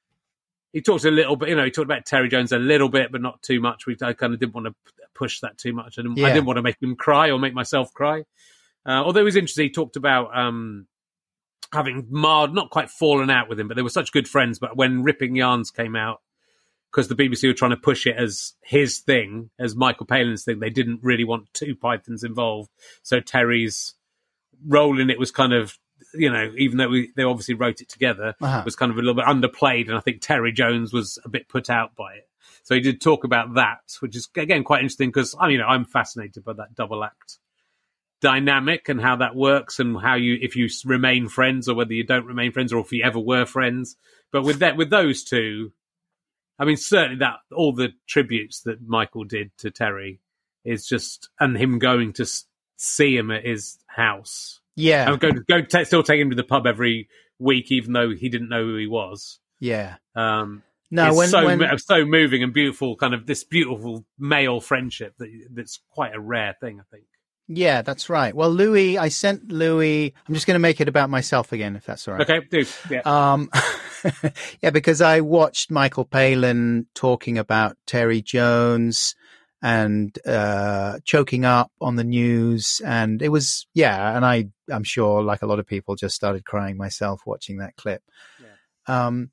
he talked a little bit, you know, he talked about Terry Jones a little bit, but not too much. We, I kind of didn't want to push that too much. I didn't, yeah. I didn't want to make him cry or make myself cry. Uh, although it was interesting, he talked about, um, having marred, not quite fallen out with him, but they were such good friends. But when Ripping Yarns came out, because the B B C were trying to push it as his thing, as Michael Palin's thing, they didn't really want two Pythons involved. So Terry's role in it was kind of, you know, even though we, they obviously wrote it together, uh-huh. was kind of a little bit underplayed. And I think Terry Jones was a bit put out by it. So he did talk about that, which is, again, quite interesting because, I mean, you know, I'm fascinated by that double act dynamic and how that works and how you, if you remain friends or whether you don't remain friends or if you ever were friends. But with that, with those two, I mean, certainly that all the tributes that Michael did to Terry is just, and him going to see him at his house. Yeah. And go, go t- still take him to the pub every week, even though he didn't know who he was. Yeah. Um, no, it's when, so, when... so moving and beautiful, kind of this beautiful male friendship that that's quite a rare thing, I think. Yeah, that's right. Well, Louis, I sent Louis, I'm just going to make it about myself again, if that's all right. Okay, do. Yeah. Um, yeah, because I watched Michael Palin talking about Terry Jones and uh, choking up on the news. And it was, yeah, and I, I'm sure, like a lot of people, just started crying myself watching that clip. Yeah. Um,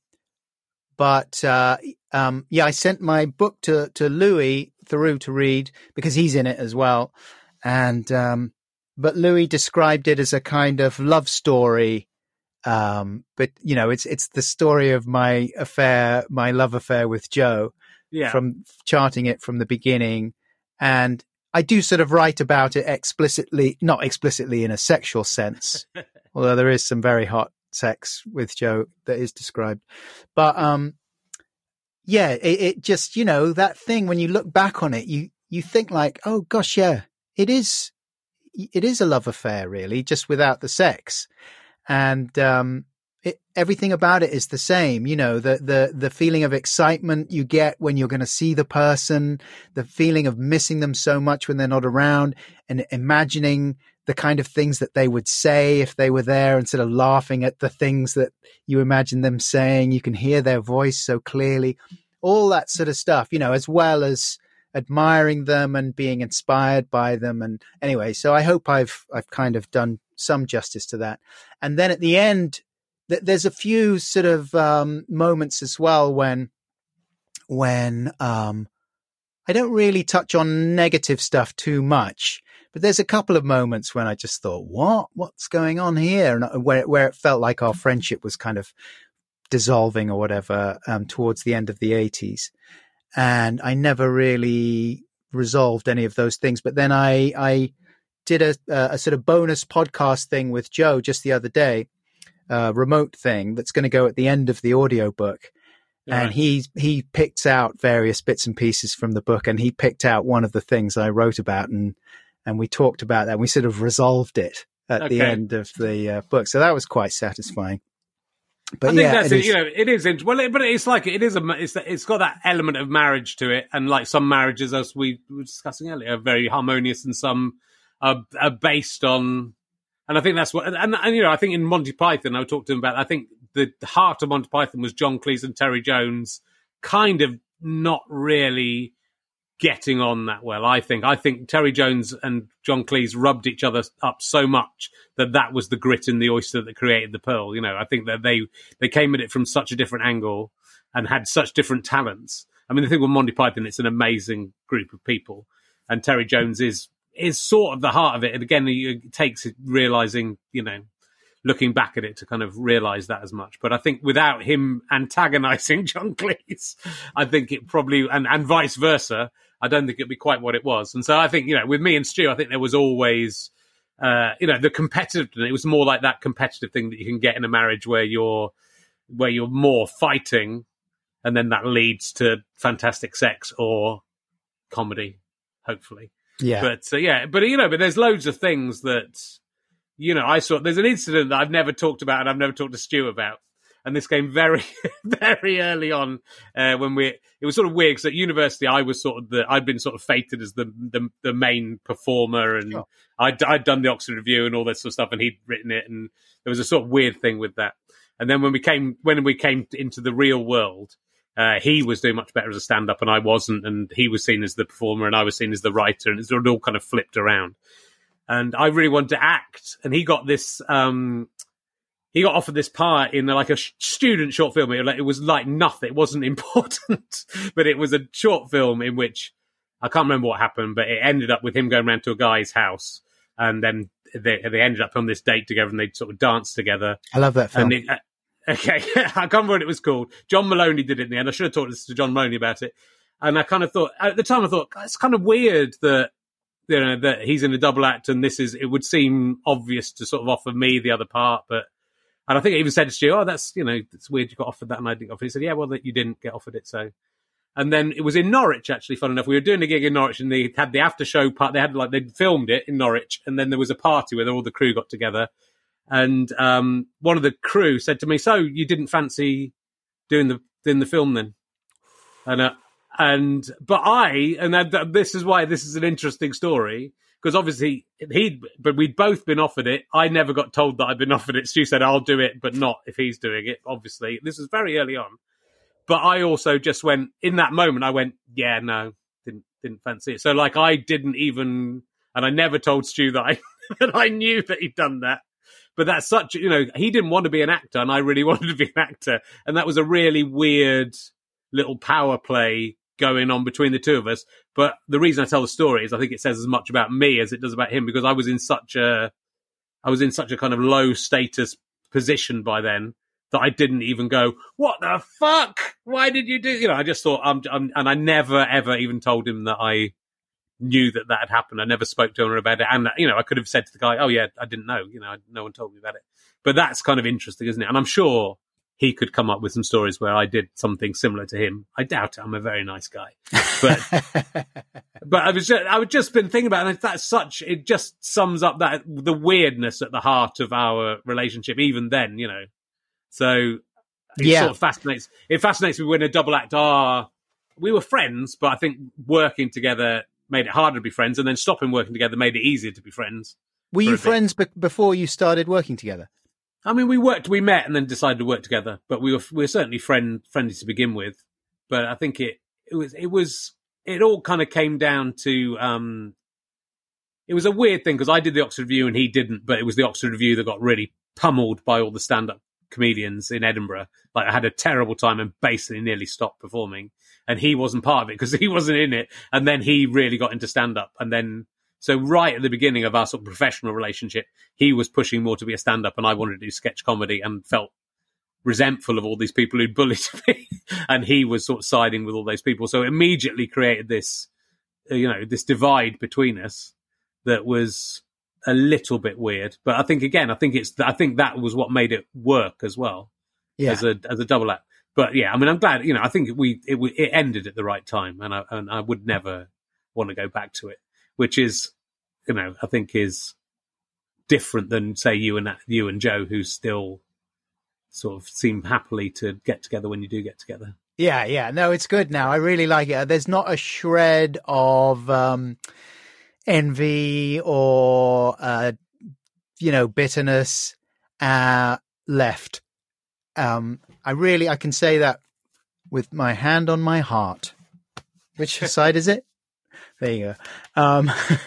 but, uh, um, yeah, I sent my book to, to Louis Theroux to read because he's in it as well. And, um, but Louis described it as a kind of love story. Um, but you know, it's, it's the story of my affair, my love affair with Joe, yeah. from charting it from the beginning. And I do sort of write about it explicitly, not explicitly in a sexual sense, although there is some very hot sex with Joe that is described. But, um, yeah, it, it just, you know, that thing, when you look back on it, you, you think like, oh gosh, yeah. It is, it is a love affair, really, just without the sex, and um, it, everything about it is the same. You know, the the the feeling of excitement you get when you're going to see the person, the feeling of missing them so much when they're not around, and imagining the kind of things that they would say if they were there, instead of laughing at the things that you imagine them saying. You can hear their voice so clearly, all that sort of stuff. You know, as well as admiring them and being inspired by them. And anyway, so I hope I've, I've kind of done some justice to that. And then at the end, th- there's a few sort of um, moments as well when when um, I don't really touch on negative stuff too much, but there's a couple of moments when I just thought, what, what's going on here? And where, where it felt like our friendship was kind of dissolving or whatever, um, towards the end of the eighties. And I never really resolved any of those things. But then I, I did a, a sort of bonus podcast thing with Joe just the other day, a remote thing that's going to go at the end of the audiobook. And Right. he he picked out various bits and pieces from the book, and he picked out one of the things I wrote about, and and we talked about that. And we sort of resolved it at the Okay. end of the uh, book, so that was quite satisfying. But I think yeah, that's it it. is- You know, it is. int- Well, it, but it's like it is a. It's it's got that element of marriage to it, and like some marriages, as we were discussing earlier, are very harmonious, and some are, are based on. And I think that's what. And, and you know, I think in Monty Python, I talked to him about. I think the heart of Monty Python was John Cleese and Terry Jones, kind of not really getting on that well. I think. I think Terry Jones and John Cleese rubbed each other up so much that that was the grit in the oyster that created the pearl. You know, I think that they they came at it from such a different angle and had such different talents. I mean, the thing with Monty Python, it's an amazing group of people, and Terry Jones is is sort of the heart of it. And again, it takes it realizing, you know, looking back at it to kind of realize that as much. But I think without him antagonizing John Cleese, I think it probably, and, and vice versa, I don't think it'd be quite what it was. And so I think, you know, with me and Stu, I think there was always, uh, you know, the competitive, it was more like that competitive thing that you can get in a marriage where you're, where you're more fighting, and then that leads to fantastic sex or comedy, hopefully. yeah. But uh, yeah, but you know, but there's loads of things that, you know, I saw. There's an incident that I've never talked about and I've never talked to Stu about. And this came very, very early on uh, when we. It was sort of weird because at university I was sort of the. I'd been sort of fated as the the, the main performer, and Sure. I'd I'd done the Oxford Review and all that sort of stuff, and he'd written it, and there was a sort of weird thing with that. And then when we came when we came into the real world, uh, he was doing much better as a stand-up, and I wasn't, and he was seen as the performer, and I was seen as the writer, and it all kind of flipped around. And I really wanted to act, and he got this. Um, he got offered this part in like a sh- student short film. It, like, it was like nothing; it wasn't important, but it was a short film in which I can't remember what happened, but it ended up with him going around to a guy's house, and then they, they ended up on this date together, and they sort of danced together. I love that film. And it, uh, okay, I can't remember what it was called. John Maloney did it in the end. I should have talked this to John Maloney about it. And I kind of thought at the time, I thought it's kind of weird that. You know, that he's in a double act, and this is, it would seem obvious to sort of offer me the other part, but, and I think I even said to Stu, oh, that's, you know, it's weird you got offered that and I didn't get offered it. He said, yeah, well, that you didn't get offered it, so. And then it was in Norwich, actually, fun enough. We were doing a gig in Norwich, and they had the after show part, they had like, they'd filmed it in Norwich, and then there was a party where all the crew got together, and um, one of the crew said to me, so you didn't fancy doing the, doing the film then? And, uh, And but I and that, this is why this is an interesting story, because obviously he but we'd both been offered it. I never got told that I'd been offered it. Stu said I'll do it, but not if he's doing it. Obviously, this was very early on. But I also just went in that moment. I went, yeah, no, didn't didn't fancy it. So like I didn't even, and I never told Stu that I that I knew that he'd done that. But that's such, you know, he didn't want to be an actor, and I really wanted to be an actor, and that was a really weird little power play going on between the two of us. But the reason I tell the story is I think it says as much about me as it does about him, because I was in such a, I was in such a kind of low status position by then that I didn't even go, what the fuck? Why did you do? You know, I just thought, I'm, I'm, and I never ever even told him that I knew that that had happened. I never spoke to him about it. And, you know, I could have said to the guy, oh yeah, I didn't know, you know, no one told me about it. But that's kind of interesting, isn't it? And I'm sure he could come up with some stories where I did something similar to him. I doubt it. I'm a very nice guy, but but I was just, I was just been thinking about it. And that's such, it just sums up that the weirdness at the heart of our relationship, even then, you know. So it Yeah. sort of fascinates. It fascinates me when a double act are. We were friends, but I think working together made it harder to be friends, and then stopping working together made it easier to be friends. Were for you a bit. friends be- before you started working together? I mean, we worked, we met, and then decided to work together. But we were we were certainly friend friendly to begin with. But I think it it was it was it all kind of came down to um, it was a weird thing because I did the Oxford Review and he didn't, but it was the Oxford Review that got really pummeled by all the stand up comedians in Edinburgh. Like I had a terrible time and basically nearly stopped performing. And he wasn't part of it because he wasn't in it. And then he really got into stand-up. And then, so right at the beginning of our sort of professional relationship, he was pushing more to be a stand-up and I wanted to do sketch comedy and felt resentful of all these people who'd bullied me. And he was sort of siding with all those people. So it immediately created this, you know, this divide between us that was a little bit weird. But I think, again, I think it's, I think that was what made it work as well. Yeah. As a, as a double act. But yeah, I mean, I'm glad, you know, I think we, it, it ended at the right time and I, and I would never want to go back to it, which is, you know, I think is different than say you and you and Joe, who still sort of seem happily to get together when you do get together. Yeah. Yeah. No, it's good now. I really like it. There's not a shred of, um, envy or, uh, you know, bitterness, uh, left. Um, I really, I can say that with my hand on my heart. Which side is it? There you go. Um,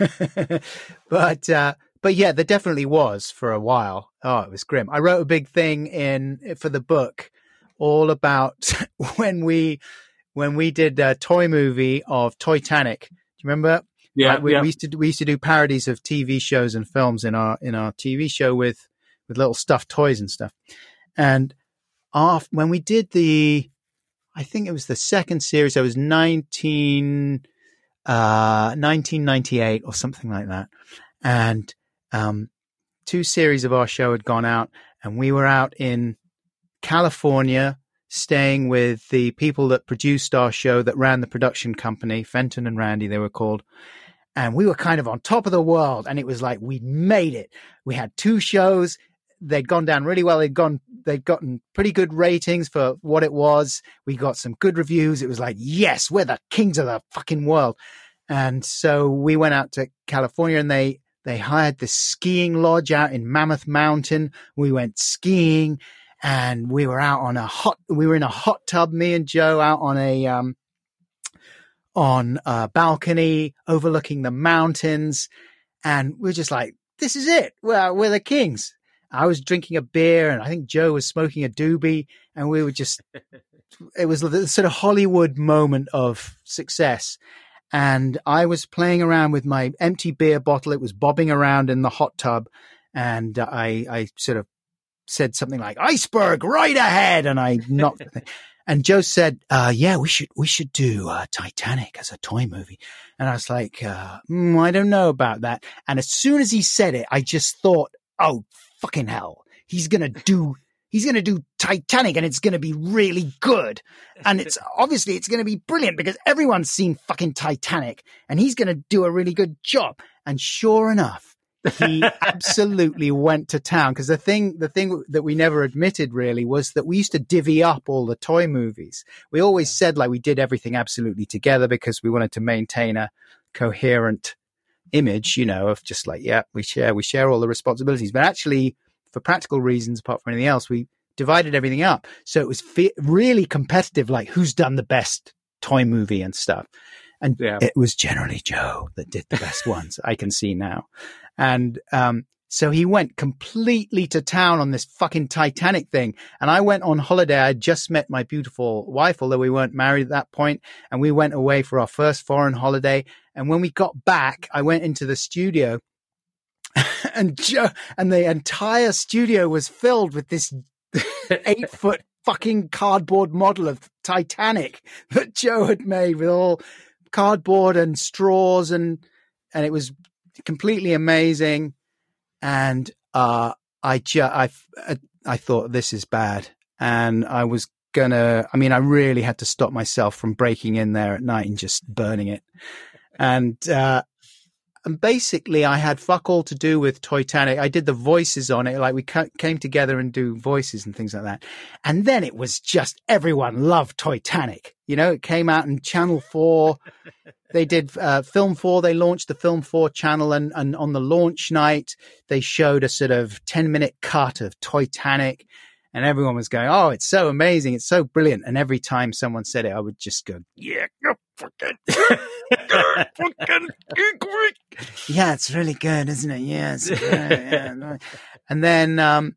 but, uh, but yeah, there definitely was for a while. Oh, it was grim. I wrote a big thing in for the book all about when we, when we did a toy movie of Toytanic. Do you remember? Yeah, like we, yeah. we used to, we used to do parodies of T V shows and films in our, in our T V show with, with little stuffed toys and stuff. And, After, when we did the, I think it was the second series, it was nineteen, uh, nineteen ninety-eight or something like that. And um, two series of our show had gone out and we were out in California staying with the people that produced our show, that ran the production company, Fenton and Randy, they were called. And we were kind of on top of the world. And it was like, we made it. We had two shows. They'd gone down really well. They'd gone, they'd gotten pretty good ratings for what it was. We got some good reviews. It was like, yes, we're the kings of the fucking world. And so we went out to California and they, they hired this skiing lodge out in Mammoth Mountain. We went skiing and we were out on a hot, we were in a hot tub, me and Joe out on a, um, on a balcony overlooking the mountains. And we're just like, this is it. We're, we're the kings. I was drinking a beer and I think Joe was smoking a doobie and we were just, it was the sort of Hollywood moment of success. And I was playing around with my empty beer bottle. It was bobbing around in the hot tub. And I, I sort of said something like iceberg right ahead. And I knocked the thing. And Joe said, uh, yeah, we should, we should do uh, Titanic as a toy movie. And I was like, uh, mm, I don't know about that. And as soon as he said it, I just thought, oh, fucking hell, he's going to do, he's going to do Titanic and it's going to be really good. And it's obviously it's going to be brilliant because everyone's seen fucking Titanic and he's going to do a really good job. And sure enough, he absolutely went to town. Because the thing, the thing that we never admitted really was that we used to divvy up all the toy movies. We always said like we did everything absolutely together because we wanted to maintain a coherent image, you know, of just like, yeah, we share, we share all the responsibilities. But actually, for practical reasons, apart from anything else, we divided everything up. So it was fe- really competitive, like who's done the best toy movie and stuff. And yeah. It was generally Joe that did the best ones, I can see now. And um, so he went completely to town on this fucking Titanic thing. And I went on holiday. I had just met my beautiful wife, although we weren't married at that point. And we went away for our first foreign holiday. And when we got back, I went into the studio and Joe, and the entire studio was filled with this eight foot fucking cardboard model of Titanic that Joe had made with all cardboard and straws. And, and it was completely amazing. And, uh, I just, I, I thought this is bad. And I was gonna, I mean, I really had to stop myself from breaking in there at night and just burning it. And, uh, and basically I had fuck all to do with Titanic. I did the voices on it. Like we ca- came together and do voices and things like that. And then it was just, everyone loved Titanic. You know, it came out in Channel four. They did uh, Film four. They launched the Film four channel. And, and on the launch night, they showed a sort of ten minute cut of Titanic. And everyone was going, oh, it's so amazing. It's so brilliant. And every time someone said it, I would just go, yeah, you're fucking, you're fucking yeah, it's really good, isn't it? Yeah. It's, uh, yeah. And then, um,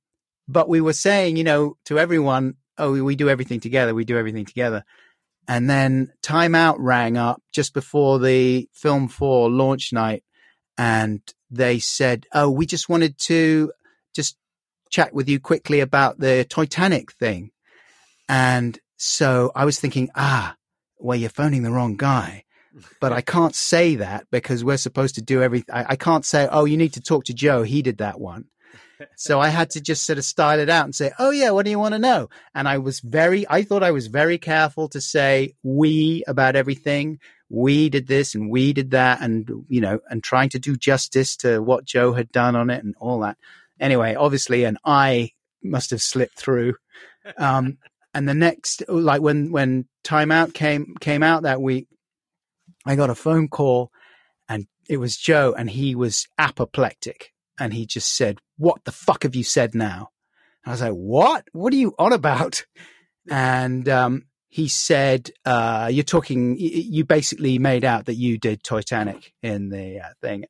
but we were saying, you know, to everyone, oh, we, we do everything together. We do everything together. And then Time Out rang up just before the Film four launch night. And they said, oh, we just wanted to just chat with you quickly about the Titanic thing. And so I was thinking, ah, well, you're phoning the wrong guy. But I can't say that because we're supposed to do everything. I, I can't say, oh, you need to talk to Joe. He did that one. So I had to just sort of style it out and say, oh, yeah, what do you want to know? And I was very, I thought I was very careful to say we about everything. We did this and we did that, and, you know, and trying to do justice to what Joe had done on it and all that. Anyway, obviously an I must have slipped through. Um, and the next, like when, when Time Out came, came out that week, I got a phone call and it was Joe, and he was apoplectic. And he just said, what the fuck have you said now? And I was like, what? What are you on about? And um, he said, uh, you're talking, you basically made out that you did Titanic in the uh, thing.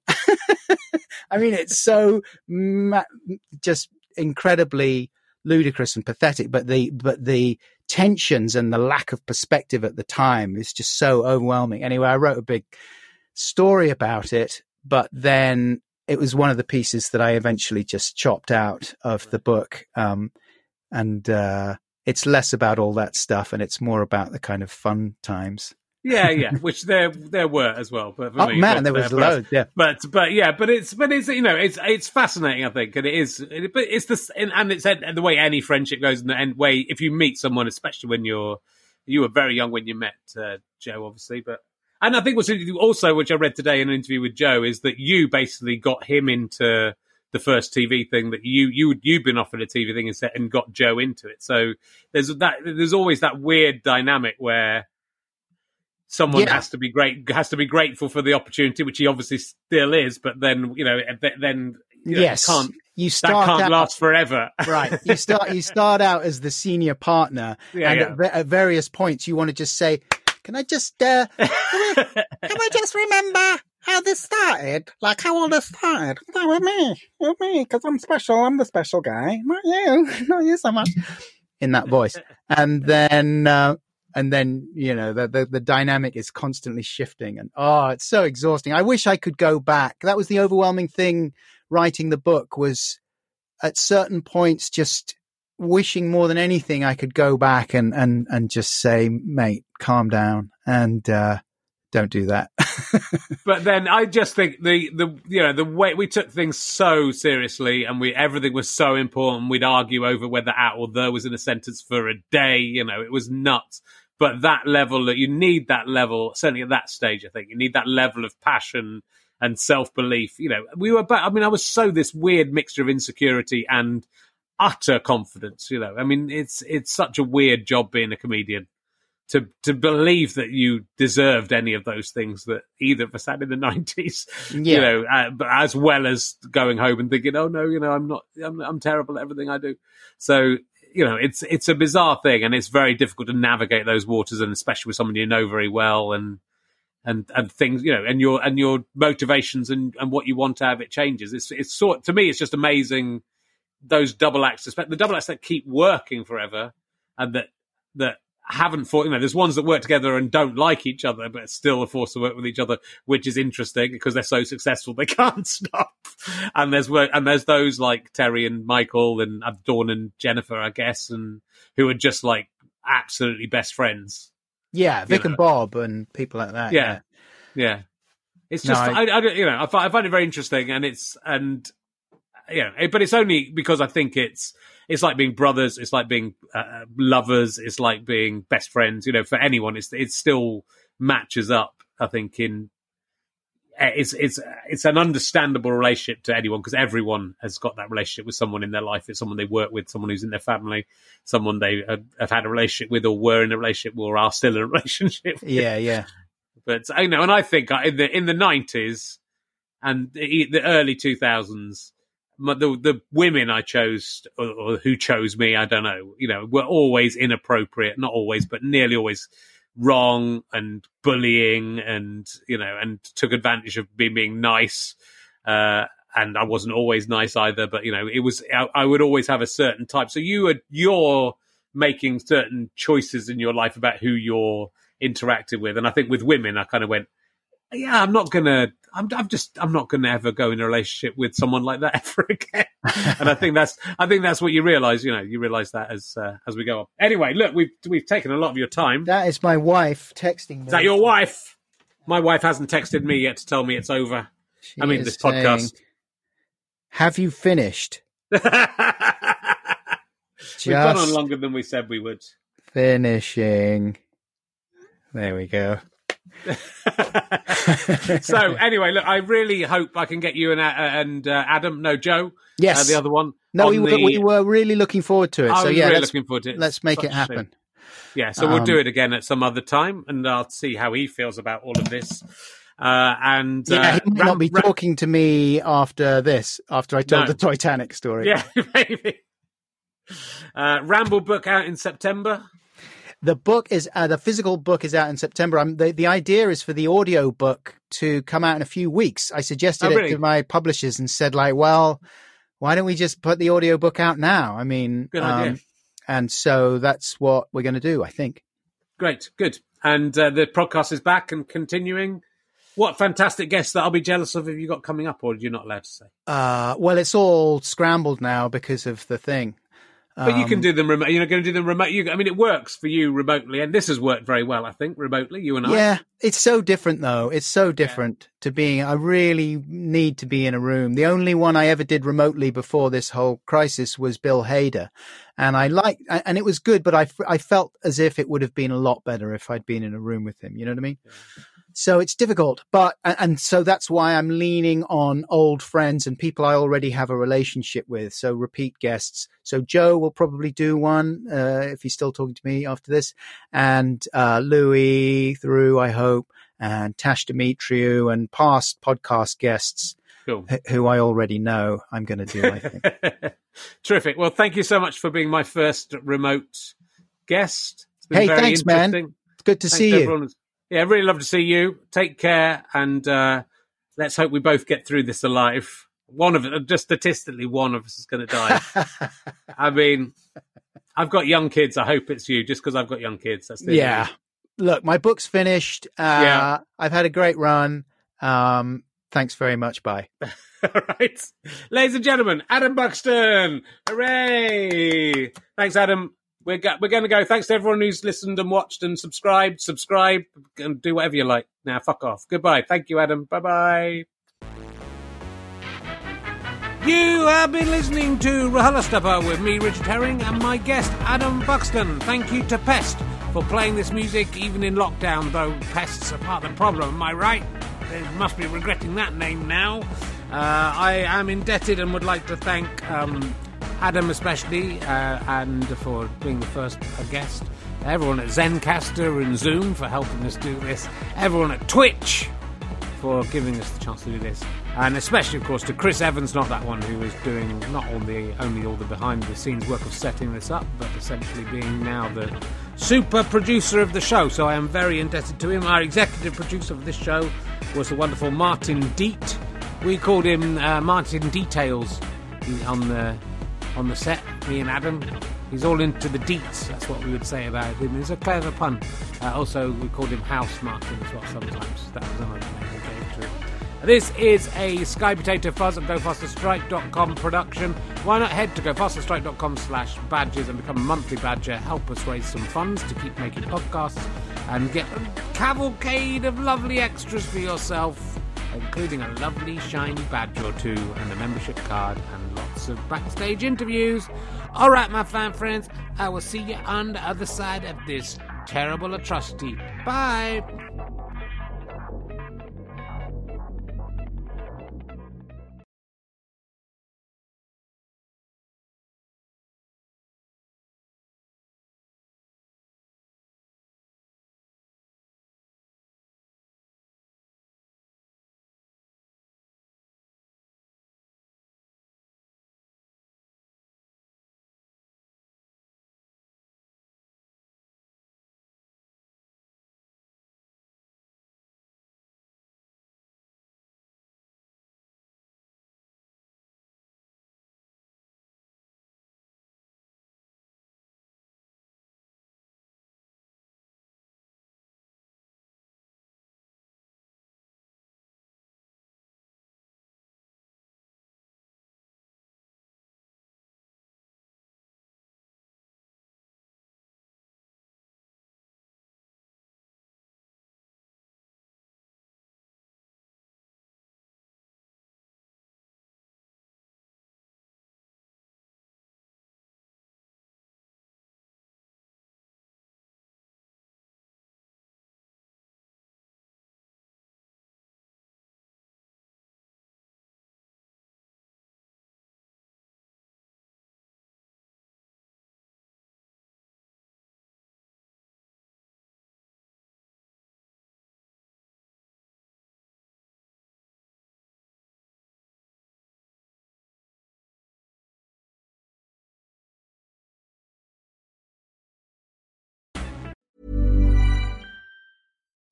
I mean, it's so ma- just incredibly ludicrous and pathetic, but the, but the tensions and the lack of perspective at the time is just so overwhelming. Anyway, I wrote a big story about it, but then it was one of the pieces that I eventually just chopped out of the book. Um, and uh, it's less about all that stuff, and it's more about the kind of fun times. Yeah, yeah, which there there were as well. But for oh me, man, but, there was uh, loads. Yeah, but but yeah, but it's but it's you know it's it's fascinating, I think, and it is. It, but it's the and, and it's the way any friendship goes, and the and way if you meet someone, especially when you're you were very young when you met uh, Joe, obviously, but. And I think what's also, which I read today in an interview with Joe, is that you basically got him into the first T V thing that you you you'd been offered a T V thing and set and got Joe into it. So there's that there's always that weird dynamic where someone yeah. has to be great has to be grateful for the opportunity, which he obviously still is. But then you know then you know, yes, can't you start that can't out, last forever. Right, you start you start out as the senior partner, yeah, and yeah. At, at various points you want to just say, can I just, uh, can, we, can I just remember how this started? Like how all this started? No, with me, with me, because I'm special. I'm the special guy, not you, not you so much. In that voice, and then, uh, and then you know the, the the dynamic is constantly shifting, and oh, it's so exhausting. I wish I could go back. That was the overwhelming thing writing the book, was at certain points just wishing more than anything I could go back and, and, and just say, mate, calm down and uh, don't do that. But then I just think the, the you know the way we took things so seriously, and we everything was so important. We'd argue over whether at or the was in a sentence for a day. You know, it was nuts. But that level, that you need that level, certainly at that stage, I think you need that level of passion and self belief. You know, we were. I mean, I was so this weird mixture of insecurity and utter confidence, you know. I mean, it's it's such a weird job being a comedian, to to believe that you deserved any of those things that either of us had in the nineties, yeah. you know, uh, but as well as going home and thinking, oh no, you know, I'm not, I'm, I'm terrible at everything I do. So, you know, it's it's a bizarre thing, and it's very difficult to navigate those waters, and especially with someone you know very well, and and and things, you know, and your and your motivations and, and what you want out of it changes. It's it's sort to me, it's just amazing. Those double acts, the double acts that keep working forever, and that that haven't fought. You know, there's ones that work together and don't like each other, but still are forced to work with each other, which is interesting because they're so successful they can't stop. And there's work, and there's those like Terry and Michael and Dawn and Jennifer, I guess, and who are just like absolutely best friends. Yeah, Vic you know? and Bob and people like that. Yeah, yeah. yeah. It's just, no, I, I, I, you know, I find, I find it very interesting, and it's and. Yeah, but it's only because I think it's it's like being brothers, it's like being uh, lovers, it's like being best friends. You know, for anyone, it's it still matches up. I think in it's it's it's an understandable relationship to anyone, because everyone has got that relationship with someone in their life. It's someone they work with, someone who's in their family, someone they have, have had a relationship with, or were in a relationship with, or are still in a relationship with. Yeah, yeah. But you know, and I think in the in the nineties and the, the early two thousands. The, the women I chose, or, or who chose me, I don't know, you know, were always inappropriate, not always, but nearly always wrong and bullying, and, you know, and took advantage of being, being nice. Uh, and I wasn't always nice either. But you know, it was I, I would always have a certain type. So you were you're making certain choices in your life about who you're interacting with, and I think with women, I kind of went, yeah, I'm not gonna. I'm, I'm just. I'm not gonna ever go in a relationship with someone like that ever again. And I think that's. I think that's what you realise. You know, you realise that as uh, as we go on. Anyway, look, we've we've taken a lot of your time. That is my wife texting me. Is that your wife? My wife hasn't texted me yet to tell me it's over. She I mean, is this podcast. saying, have you finished? We've gone on Just longer than we said we would. finishing. There we go. So anyway, look, I really hope I can get you and uh, and uh, Adam, no Joe, Yes. uh, the other one. No, on we were, the- we were really looking forward to it. I so was yeah, really let's, looking forward to it. let's make Such it a happen. shame. Yeah, so we'll Um, do it again at some other time, and I'll see how he feels about all of this. Uh, and Yeah, uh, he might Ram- not be Ram- talking to me after this, after I told No. the Titanic story. Yeah, maybe. Uh, Ramble book out in September. The book is uh, the physical book is out in September. I'm, the the idea is for the audio book to come out in a few weeks. I suggested Oh, really? it to my publishers and said, like, well, why don't we just put the audio book out now? I mean, Good idea. um, and so that's what we're going to do, I think. Great, good. And uh, the podcast is back and continuing. What fantastic guests that I'll be jealous of have you got coming up, or are you not allowed to say? Uh, well, it's all scrambled now because of the thing. But you can Um, do them remote. You're going to do them remote. You, I mean, it works for you remotely, and this has worked very well, I think, remotely. You and I. Yeah, it's so different though. It's so different to being, I really need to be in a room. The only one I ever did remotely before this whole crisis was Bill Hader. And I liked, and it was good, but I, I felt as if it would have been a lot better if I'd been in a room with him. You know what I mean? Yeah. So it's difficult, but, and so that's why I'm leaning on old friends and people I already have a relationship with. So repeat guests. So Joe will probably do one, uh, if he's still talking to me after this, and, uh, Louis through, I hope, and Tash Dimitriou and past podcast guests Cool. wh- who I already know I'm going to do, I think. Terrific. Well, thank you so much for being my first remote guest. It's been Hey, very thanks, man. interesting. It's good to Thanks see to you. everyone. Yeah, really love to see you. Take care, and uh, let's hope we both get through this alive. One of us, just statistically, one of us is going to die. I mean, I've got young kids. I hope it's you, just because I've got young kids. That's the Yeah. reason. Look, my book's finished. Uh, Yeah. I've had a great run. Um, thanks very much. Bye. All right, ladies and gentlemen, Adam Buxton. Hooray! Thanks, Adam. We're go- we're going to go. Thanks to everyone who's listened and watched and subscribed. Subscribe and do whatever you like. Now, fuck off. Goodbye. Thank you, Adam. Bye bye. You have been listening to RHLSTP with me, Richard Herring, and my guest, Adam Buxton. Thank you to Pest for playing this music even in lockdown, though Pest's a part of the problem, am I right? They must be regretting that name now. Uh, I am indebted and would like to thank um, Adam especially, uh, and for being the first uh, guest. Everyone at Zencaster and Zoom for helping us do this. Everyone at Twitch for giving us the chance to do this, and especially, of course, to Chris Evans, not that one who is doing not all the only all the behind the scenes work of setting this up, but essentially being now the super producer of the show. So I am very indebted to him. Our executive producer of this show was the wonderful Martin Deet. We called him uh, Martin Details on the on the set. Me and Adam. He's all into the deets, that's what we would say about him. It's a clever pun. Uh, also, we called him House Martin as well sometimes. That was another name we gave to him. This is a Sky Potato Fuzz at go faster strike dot com production. Why not head to go faster strike dot com slash badges and become a monthly badger? Help us raise some funds to keep making podcasts and get a cavalcade of lovely extras for yourself, including a lovely shiny badge or two and a membership card and lots of backstage interviews. All right, my fine friends, I will see you on the other side of this terrible atrocity. Bye.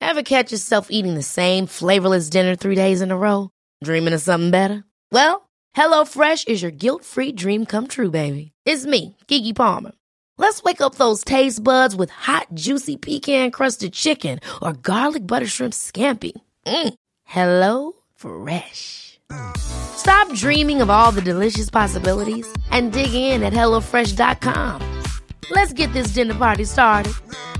Ever catch yourself eating the same flavorless dinner three days in a row? Dreaming of something better? Well, HelloFresh is your guilt-free dream come true, baby. It's me, Keke Palmer. Let's wake up those taste buds with hot, juicy pecan-crusted chicken or garlic butter shrimp scampi. Mm. Hello Fresh. Stop dreaming of all the delicious possibilities and dig in at hello fresh dot com. Let's get this dinner party started.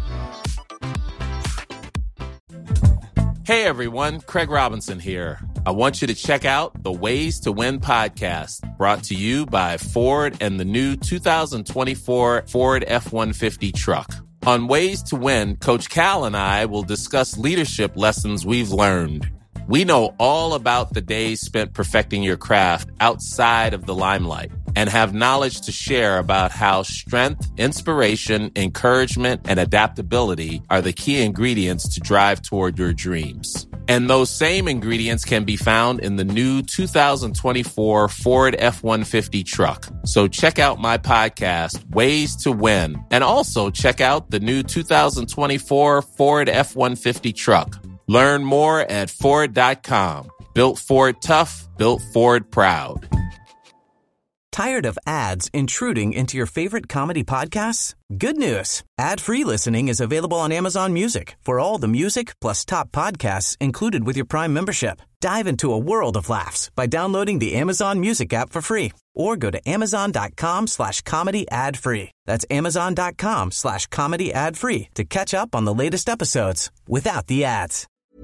Hey everyone, Craig Robinson here. I want you to check out the Ways to Win podcast, brought to you by Ford and the new two thousand twenty-four Ford F one fifty truck. On Ways to Win, Coach Cal and I will discuss leadership lessons we've learned. We know all about the days spent perfecting your craft outside of the limelight and have knowledge to share about how strength, inspiration, encouragement, and adaptability are the key ingredients to drive toward your dreams. And those same ingredients can be found in the new two thousand twenty-four Ford F one fifty truck. So check out my podcast, Ways to Win, and also check out the new two thousand twenty-four Ford F one fifty truck. Learn more at Ford dot com. Built Ford tough, built Ford proud. Tired of ads intruding into your favorite comedy podcasts? Good news. Ad-free listening is available on Amazon Music for all the music plus top podcasts included with your Prime membership. Dive into a world of laughs by downloading the Amazon Music app for free or go to amazon.com slash comedy ad free. That's amazon.com slash comedy ad free to catch up on the latest episodes without the ads.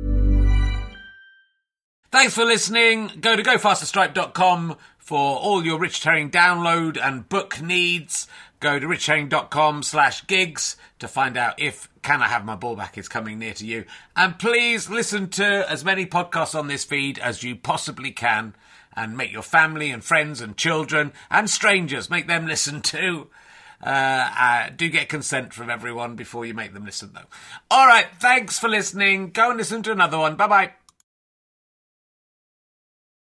Thanks for listening. Go to go faster stripe dot com for all your Rich Herring download and book needs. Go to rich herring dot com slash gigs to find out if Can I Have My Ball Back is coming near to you. And please listen to as many podcasts on this feed as you possibly can and make your family and friends and children and strangers, make them listen too. Uh, uh, do get consent from everyone before you make them listen, though. All right, thanks for listening. Go and listen to another one. Bye-bye.